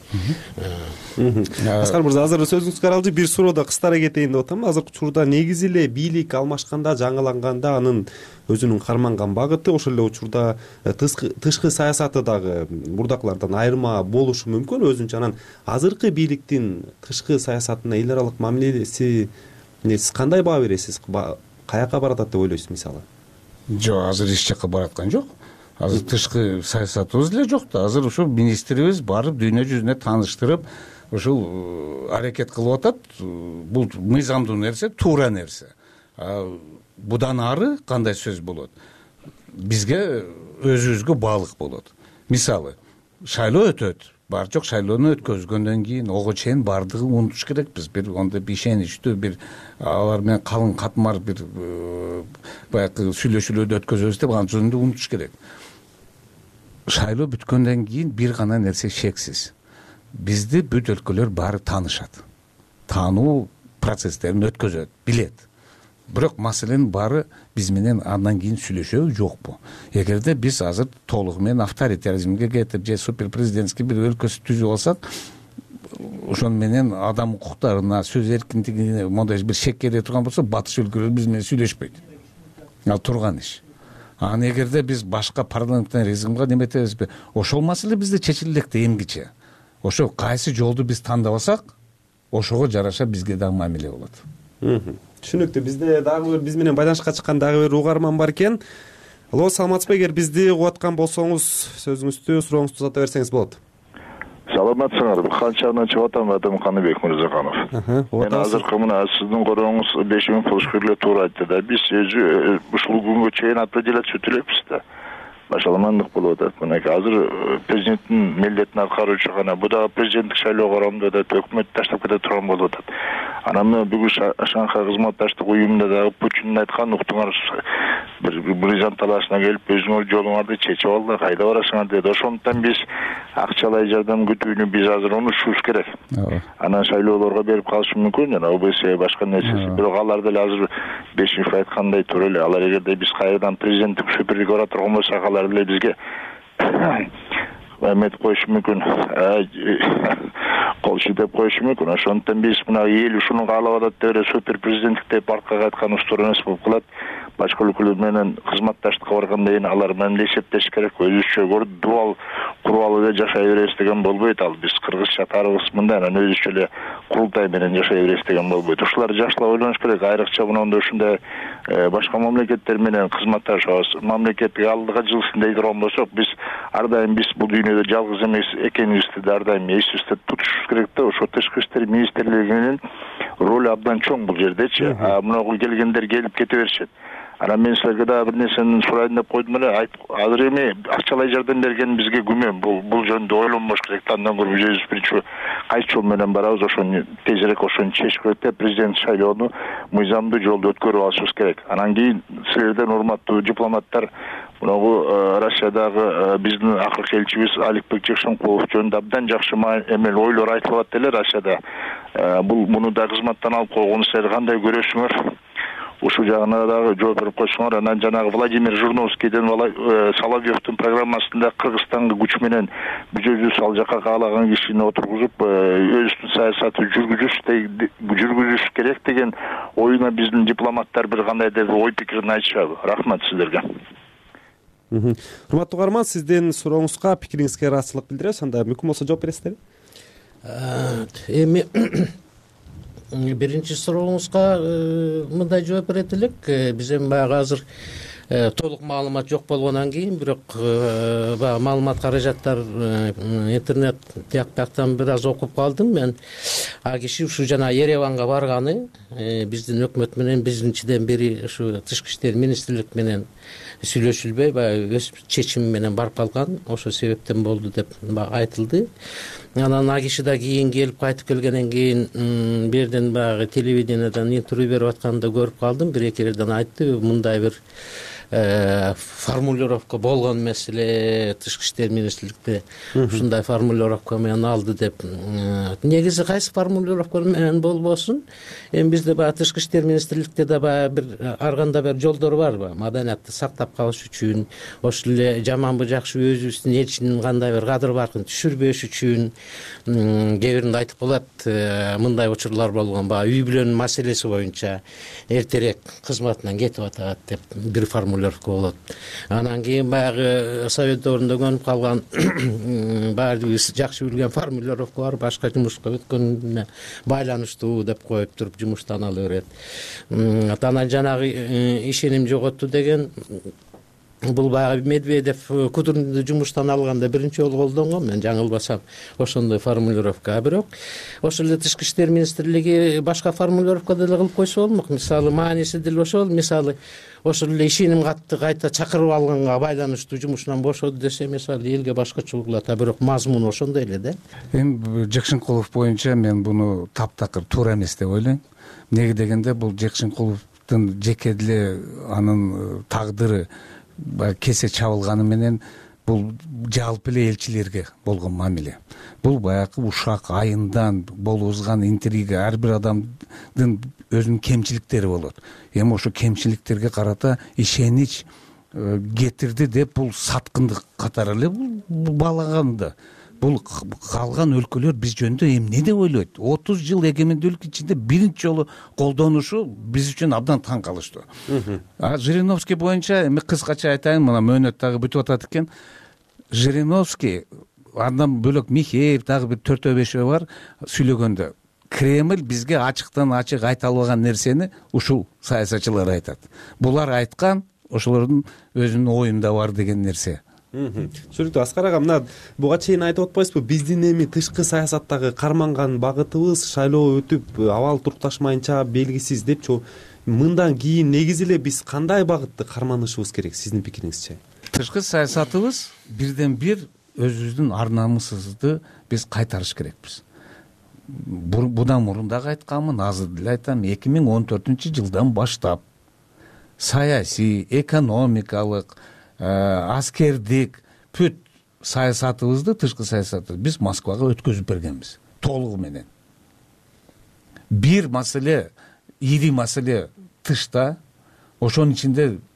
Аскар мырза, азыр сөзүңүзгө аралжы бир суроода кыстара кетейин деп атам. Азыркы учурда негизи эле бийлик алмашканда, жаңыланганда анын өзүнүн карманган багыты, ошол эле учурда тышкы саясаты дагы мурдакылардан айырма болушу мүмкүн өзүнчө. Анан азыркы бийликтин тышкы саясатына эл аралык мамилеси сиз кандай баа бересиз? Каяка баратат деп ойлойсуз мисалы? Жок, азыр эч жака бараткан жок. Азыр тышкы саясатыбыз эле жок да. Азыр ушул министрибиз барып дүйнө жүзүнө тааныштырып, ушул аракет кылып атат. Бул мыйзамдуу нерсе, туура нерсе. Будан ары кандай сөз болот? Бизге өзүбүзгө баалык болот. Мисалы, шайлоо өтөт. Бар жок шайлоону өткөзгөндөн кийин ого чейин бардыгын унутуш керекпиз. Бир ондай ишеничтүү, бир алар менен калың катмар бир баягы сүйлөшүүлөрдү өткөзөбүз деп аны жөнүндө унутуш керек. Шайлоо бүткөндөн кийин бир гана нерсе шексиз. Бизди бүт өлкөлөр баары таанышат. Таануу процесстерин өткөзөт, билет. Бирок маселенин баары биз менен андан кийин сүйлөшөбү жокпу? Эгерде биз азыр толугу менен авторитаризмге кетип же суперпрезидентский бир өлкөсү түзүп алсак, ошону менен адам укуктарына, сөз эркиндигине мондай бир шек келе турган болсо, батыш өлкөлөр биз менен сүйлөшпөйт. Ал турган иш. Анан эгерде биз башка парламентаризмге неметебизби, ошол маселе бизде чечиле электе эмгиче. Ошо кайсы жолду биз тандабасак, ошого жараша бизге дагы мамиле болот. Түшүнүктүү. Бизде дагы бир биз менен байланышка чыккан дагы бир угарман бар экен. Алло, саламатсызбы? Эгер бизди угуп аткан болсоңуз, сөзүңүздү, сурооңузду узата берсеңиз болот. Саламатсыңарбы? Канчадан чыгып атам, атым Каныбек Мырзаканов. Мен азыркы мына сиздин корооңуз 5000 полшкерле туура айтты да. Биз ушул күнгө чейин определять өтүп элекпиз да. Башаламандык болуп атат. Мына азыр президенттин милдетин аткаруучу гана бу дагы президенттик шайлоо карамында да өкмөт таштап кете турган болуп атат. Анан бүгүн Шанхай кызматташтык уюмунда дагы Путин айткан, уктуңар, бир мыйзам талашына келип өзүңөр жолуңарды чечип алдыңар, кайда барасыңар деди. Ошондуктан биз акчалай жардам күтүүнү биз азыр унутушубуз керек. Анан шайлоолорго берип калышы мүмкүн, жана ОБС башка нерсеси. Бирок алар деле азыр Бешимов айткандай туура эле. Алар эгерде биз кайрадан президенттик көпүргө бара турган болсок, алар деле бизге эметип коюшу мүмкүн, кол шилтеп коюшу мүмкүн. Ошондуктан биз мына эл ушуну каалап атат деп эле супер президенттик деп аркага айткан устур эмес болуп калат. Башка өлкөлөр менен кызматташтыкка барганда алар менен эсептеш керек. Өзүбүзчө дубал куруп алып эле жашай беребиз деген болбойт. Ал биз кыргызча тарыхыбыз мындай, анан өзүбүзчө эле курултай менен жашай беребиз деген болбойт. Ушулар жакшылап ойлонуш керек. Айрыкча мындай ушундай башка мамлекеттер менен кызматташабыз. Мамлекеттик алдыга жылсын дей турган болсок, биз ар дайым бул дүйнөдө жалгыз эмес экенибизди ар дайым эсибизде тутушубуз керек да. Ошо тышкы иштер министрлигинин ролу абдан чоң бул жердечи. Мына келгендер келип кете беришет. Анан мен силерге да бир нерсени сурайын деп койдум эле. Азыр эми акчалай жардам берген бизге күмөн. Бул жөнүндө ойлонбош керек. Андан көрө өзүбүз биринчи кайсы жол менен барабыз, ошону тезирээк ошону чечиш керек деп президент шайлоону мыйзамдуу жолдо өткөрүп алышыбыз керек. Анан кийин силерден урматтуу дипломаттар мынагу Россиядагы биздин акыркы элчибиз Аликбек Жекшенкулов жөнүндө абдан жакшы ойлор айтылып атты эле Россияда. Муну да кызматтан алып койгону силер кандай көрөсүңөр? Ушул жагына дагы жооп берип койсоңор. Анан жанагы Владимир Жирновскийден Соловьевдун программасында Кыргызстанга күч менен жүз ал жака каалаган кишини отургузуп, өзүнүн саясатын жүргүзүш керек деген оюна биздин дипломаттар бир кандайдыр ой пикирин айтышабы. Рахмат сиздерге. Урматтуу угарман, сиздин сурооңузга, пикириңизге ыраазычылык билдиребиз. Анда мүмкүн болсо жооп бересиздерби? Эми биринчи сурооңузга мындай жооп берет элек. Биз эми баягы азыр толук маалымат жок болгондон кийин, бирок баягы маалымат каражаттар интернет тияктан бир аз окуп калдым мен. Киши ушу жана Ереванга барганы биздин өкмөт менен биринчиден бери ушу тышкы иштер министрлик менен сүйлөшүлбөй баягы өз чечими менен барып калган. Ошол себептен болду деп айтылды. Анан киши да кийин келип кайтып келгенден кийин берден баягы телевидениеден интервью берип атканда көрүп калдым. Бир-эки жерден айтты, мындай бир формулировка болгон эмес эле тышкы иштер министрликте ушундай формулировка менен алды деп. Негизи кайсы формулировка менен болбосун, эми бизде баягы тышкы иштер министрликте да баягы бир ар кандай бир жолдор бар, маданиятты сактап калыш үчүн, ошол эле жаманбы жакшы өзүбүздүн элчинин кандай бир кадыр баркын түшүрбөш үчүн. Кээ биринде айтып калат, мындай учурлар болгон, баягы үй бүлөнүн маселеси боюнча эртерээк кызматынан кетип атат деп бир формулировка болот. Анан кийин баягы совет дövrүндө көнүп калган баардыгыбыз жакшы билген формулировка бар, башка жумушка өткөнүнө байланыштуу деп коюп туруп жумуштан ала берет. Анан жанагы ишеним жоготту деген бул баягы Медведев Кудурнуду жумуштан алганда биринчи жолу колдонгон, мен жаңылбасам ошондой формулировка. Бирок ошол эле тышкы иштер министрлиги башка формулировка деле кылып койсо болмок. Мисалы мааниси деле ошол, мисалы ошол эле ишеним катты кайта чакырып алганга байланыштуу жумушунан бошоду десе, мисалы элге башкача угулат, бирок мазмуну ошондой эле да. Эми Жекшенкулов боюнча мен буну таптакыр туура эмес деп ойлойм. Неге дегенде бул Жекшенкуловдун жеке деле анын тагдыры кесе чабылганы менен бул жалпы эле элчилерге болгон мамиле. Бул баягы ушак айындан болуп узган интрига, ар бир адамдын өзүнүн кемчиликтери болот. Эми ошо кемчиликтерге карата ишенич кетирди деп бул саткындык катары эле бул балаган да. Бул калган өлкөлөр биз жөнүндө эмне деп ойлойт? 30 жыл эгемендүүлүк ичинде биринчи жолу колдонушу биз үчүн абдан таң калыштуу. Жириновский боюнча эми кыскача айтайын, мына мөөнөт дагы бүтүп атат экен. Жириновский, андан бөлөк Михеев дагы бир 4-5 бар сүйлөгөндө. Кремль бизге ачыктан ачык айта албаган нерсени ушул саясатчылар айтат. Булар айткан, ошолордун өзүнүн оюнда бар деген нерсе. Жүрүктүү Аскар ага, мына буга чейин айтып атпайсызбы, биздин эми тышкы саясаттагы карманган багытыбыз шайлоо өтүп абал турукташмайынча белгисиз депчи. Мындан кийин негизи эле биз кандай багытты карманышыбыз керек, сиздин пикириңизче? Тышкы саясатыбыз бирден бир өзүбүздүн ар намысыбызды биз кайтарыш керекпиз. Будан мурун дагы айтканмын, азыр деле айтам, 2014-жылдан баштап саясий, экономикалык, аскердик бүт саясатыбызды, тышкы саясатты биз Москвага өткөзүп бергенбиз толугу менен. Бир маселе, ири маселе тышта, ошонун ичинде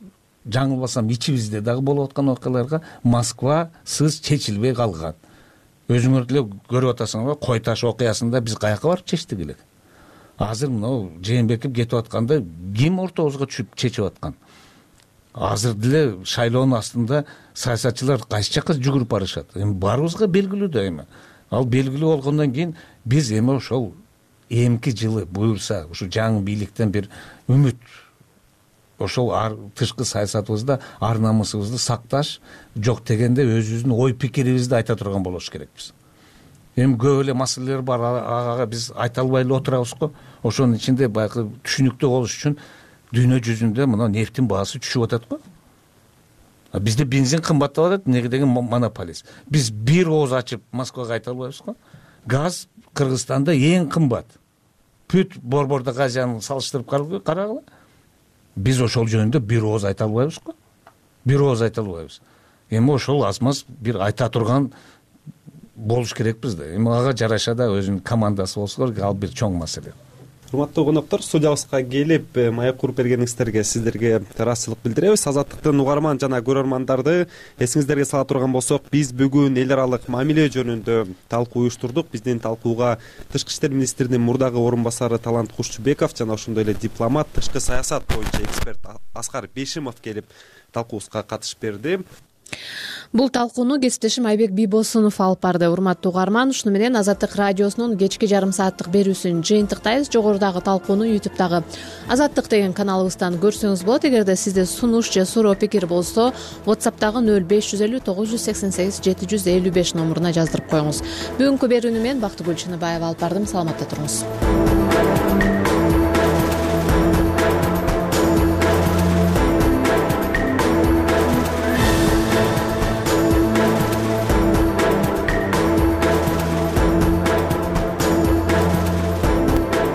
жаңылбасам ичибизде дагы болуп аткан окуяларга Москвасыз чечилбей калган. Өзүңөр деле көрүп атасыңар, Кой таш окуясында биз каяка барып чечтик элек. Азыр мынау Жээнбеков кетип атканда ким ортобузга түшүп чечип аткан? Азыр деле шайлоонун астында саясатчылар кайсы жакка жүгүрүп барышат? Эми баарыбызга белгилүү да эми. Ал белгилүү болгондон кийин биз эми ошол эмки жылы буюрса, ушу жаңы бийликтен бир үмүт, ошол тышкы саясатыбызда ар намысыбызды сакташ, жок дегенде өзүбүздүн ой пикирибизди айта турган болуш керекпиз. Эми көп эле маселелер бар, ага биз айта албай эле отурабыз го. Ошонун ичинде баягы түшүнүктүү болуш үчүн дүйнө жүзүндө мына нефтин баасы түшүп атат го. Бизде бензин кымбаттап атат, неге деген монополист. Биз бир ооз ачып Москвага айта албайбыз го. Газ Кыргызстанда эң кымбат. Бүт Борбордук Азияны салыштырып карагыла. Биз ошол жөнүндө бир ооз айта албайбыз го. Бир ооз айта албайбыз. Эми ошол аз-маз бир айта турган болуш керекпиз да. Эми ага жараша да өзүнүн командасы болсо керек, ал бир чоң маселе. Урматтуу коноктор, студиябызга келип маек куруп бергениңиздерге сиздерге ыраазычылык билдиребиз. Азаттыктын угарман жана көрөрмандарды эсиңиздерге сала турган болсок, биз бүгүн эл аралык мамиле жөнүндө талкуу уюштурдук. Биздин талкууга Тышкы иштер министринин мурдагы орун басары Талант Кушчубеков жана ошондой эле дипломат, тышкы саясат боюнча эксперт Аскар Бешимов келип талкуубузга катышып берди. Бул талкууну кесиптешим Айбек Бийбосунов алып барды. Урматтуу угарман, ушуну менен Азаттык радиосунун кечки жарым сааттык берүүсүн жыйынтыктайбыз. Жогорудагы талкууну YouTube'дагы Азаттык деген каналыбыздан көрсөңүз болот. Эгерде сизде сунуш же суроо пикир болсо, WhatsApp'тагы 0550 988 755 номуруна жаздырып коюңуз. Бүгүнкү берүүнү мен Бактыгүл Чыныбаева алып бардым. Саламатта туруңуз.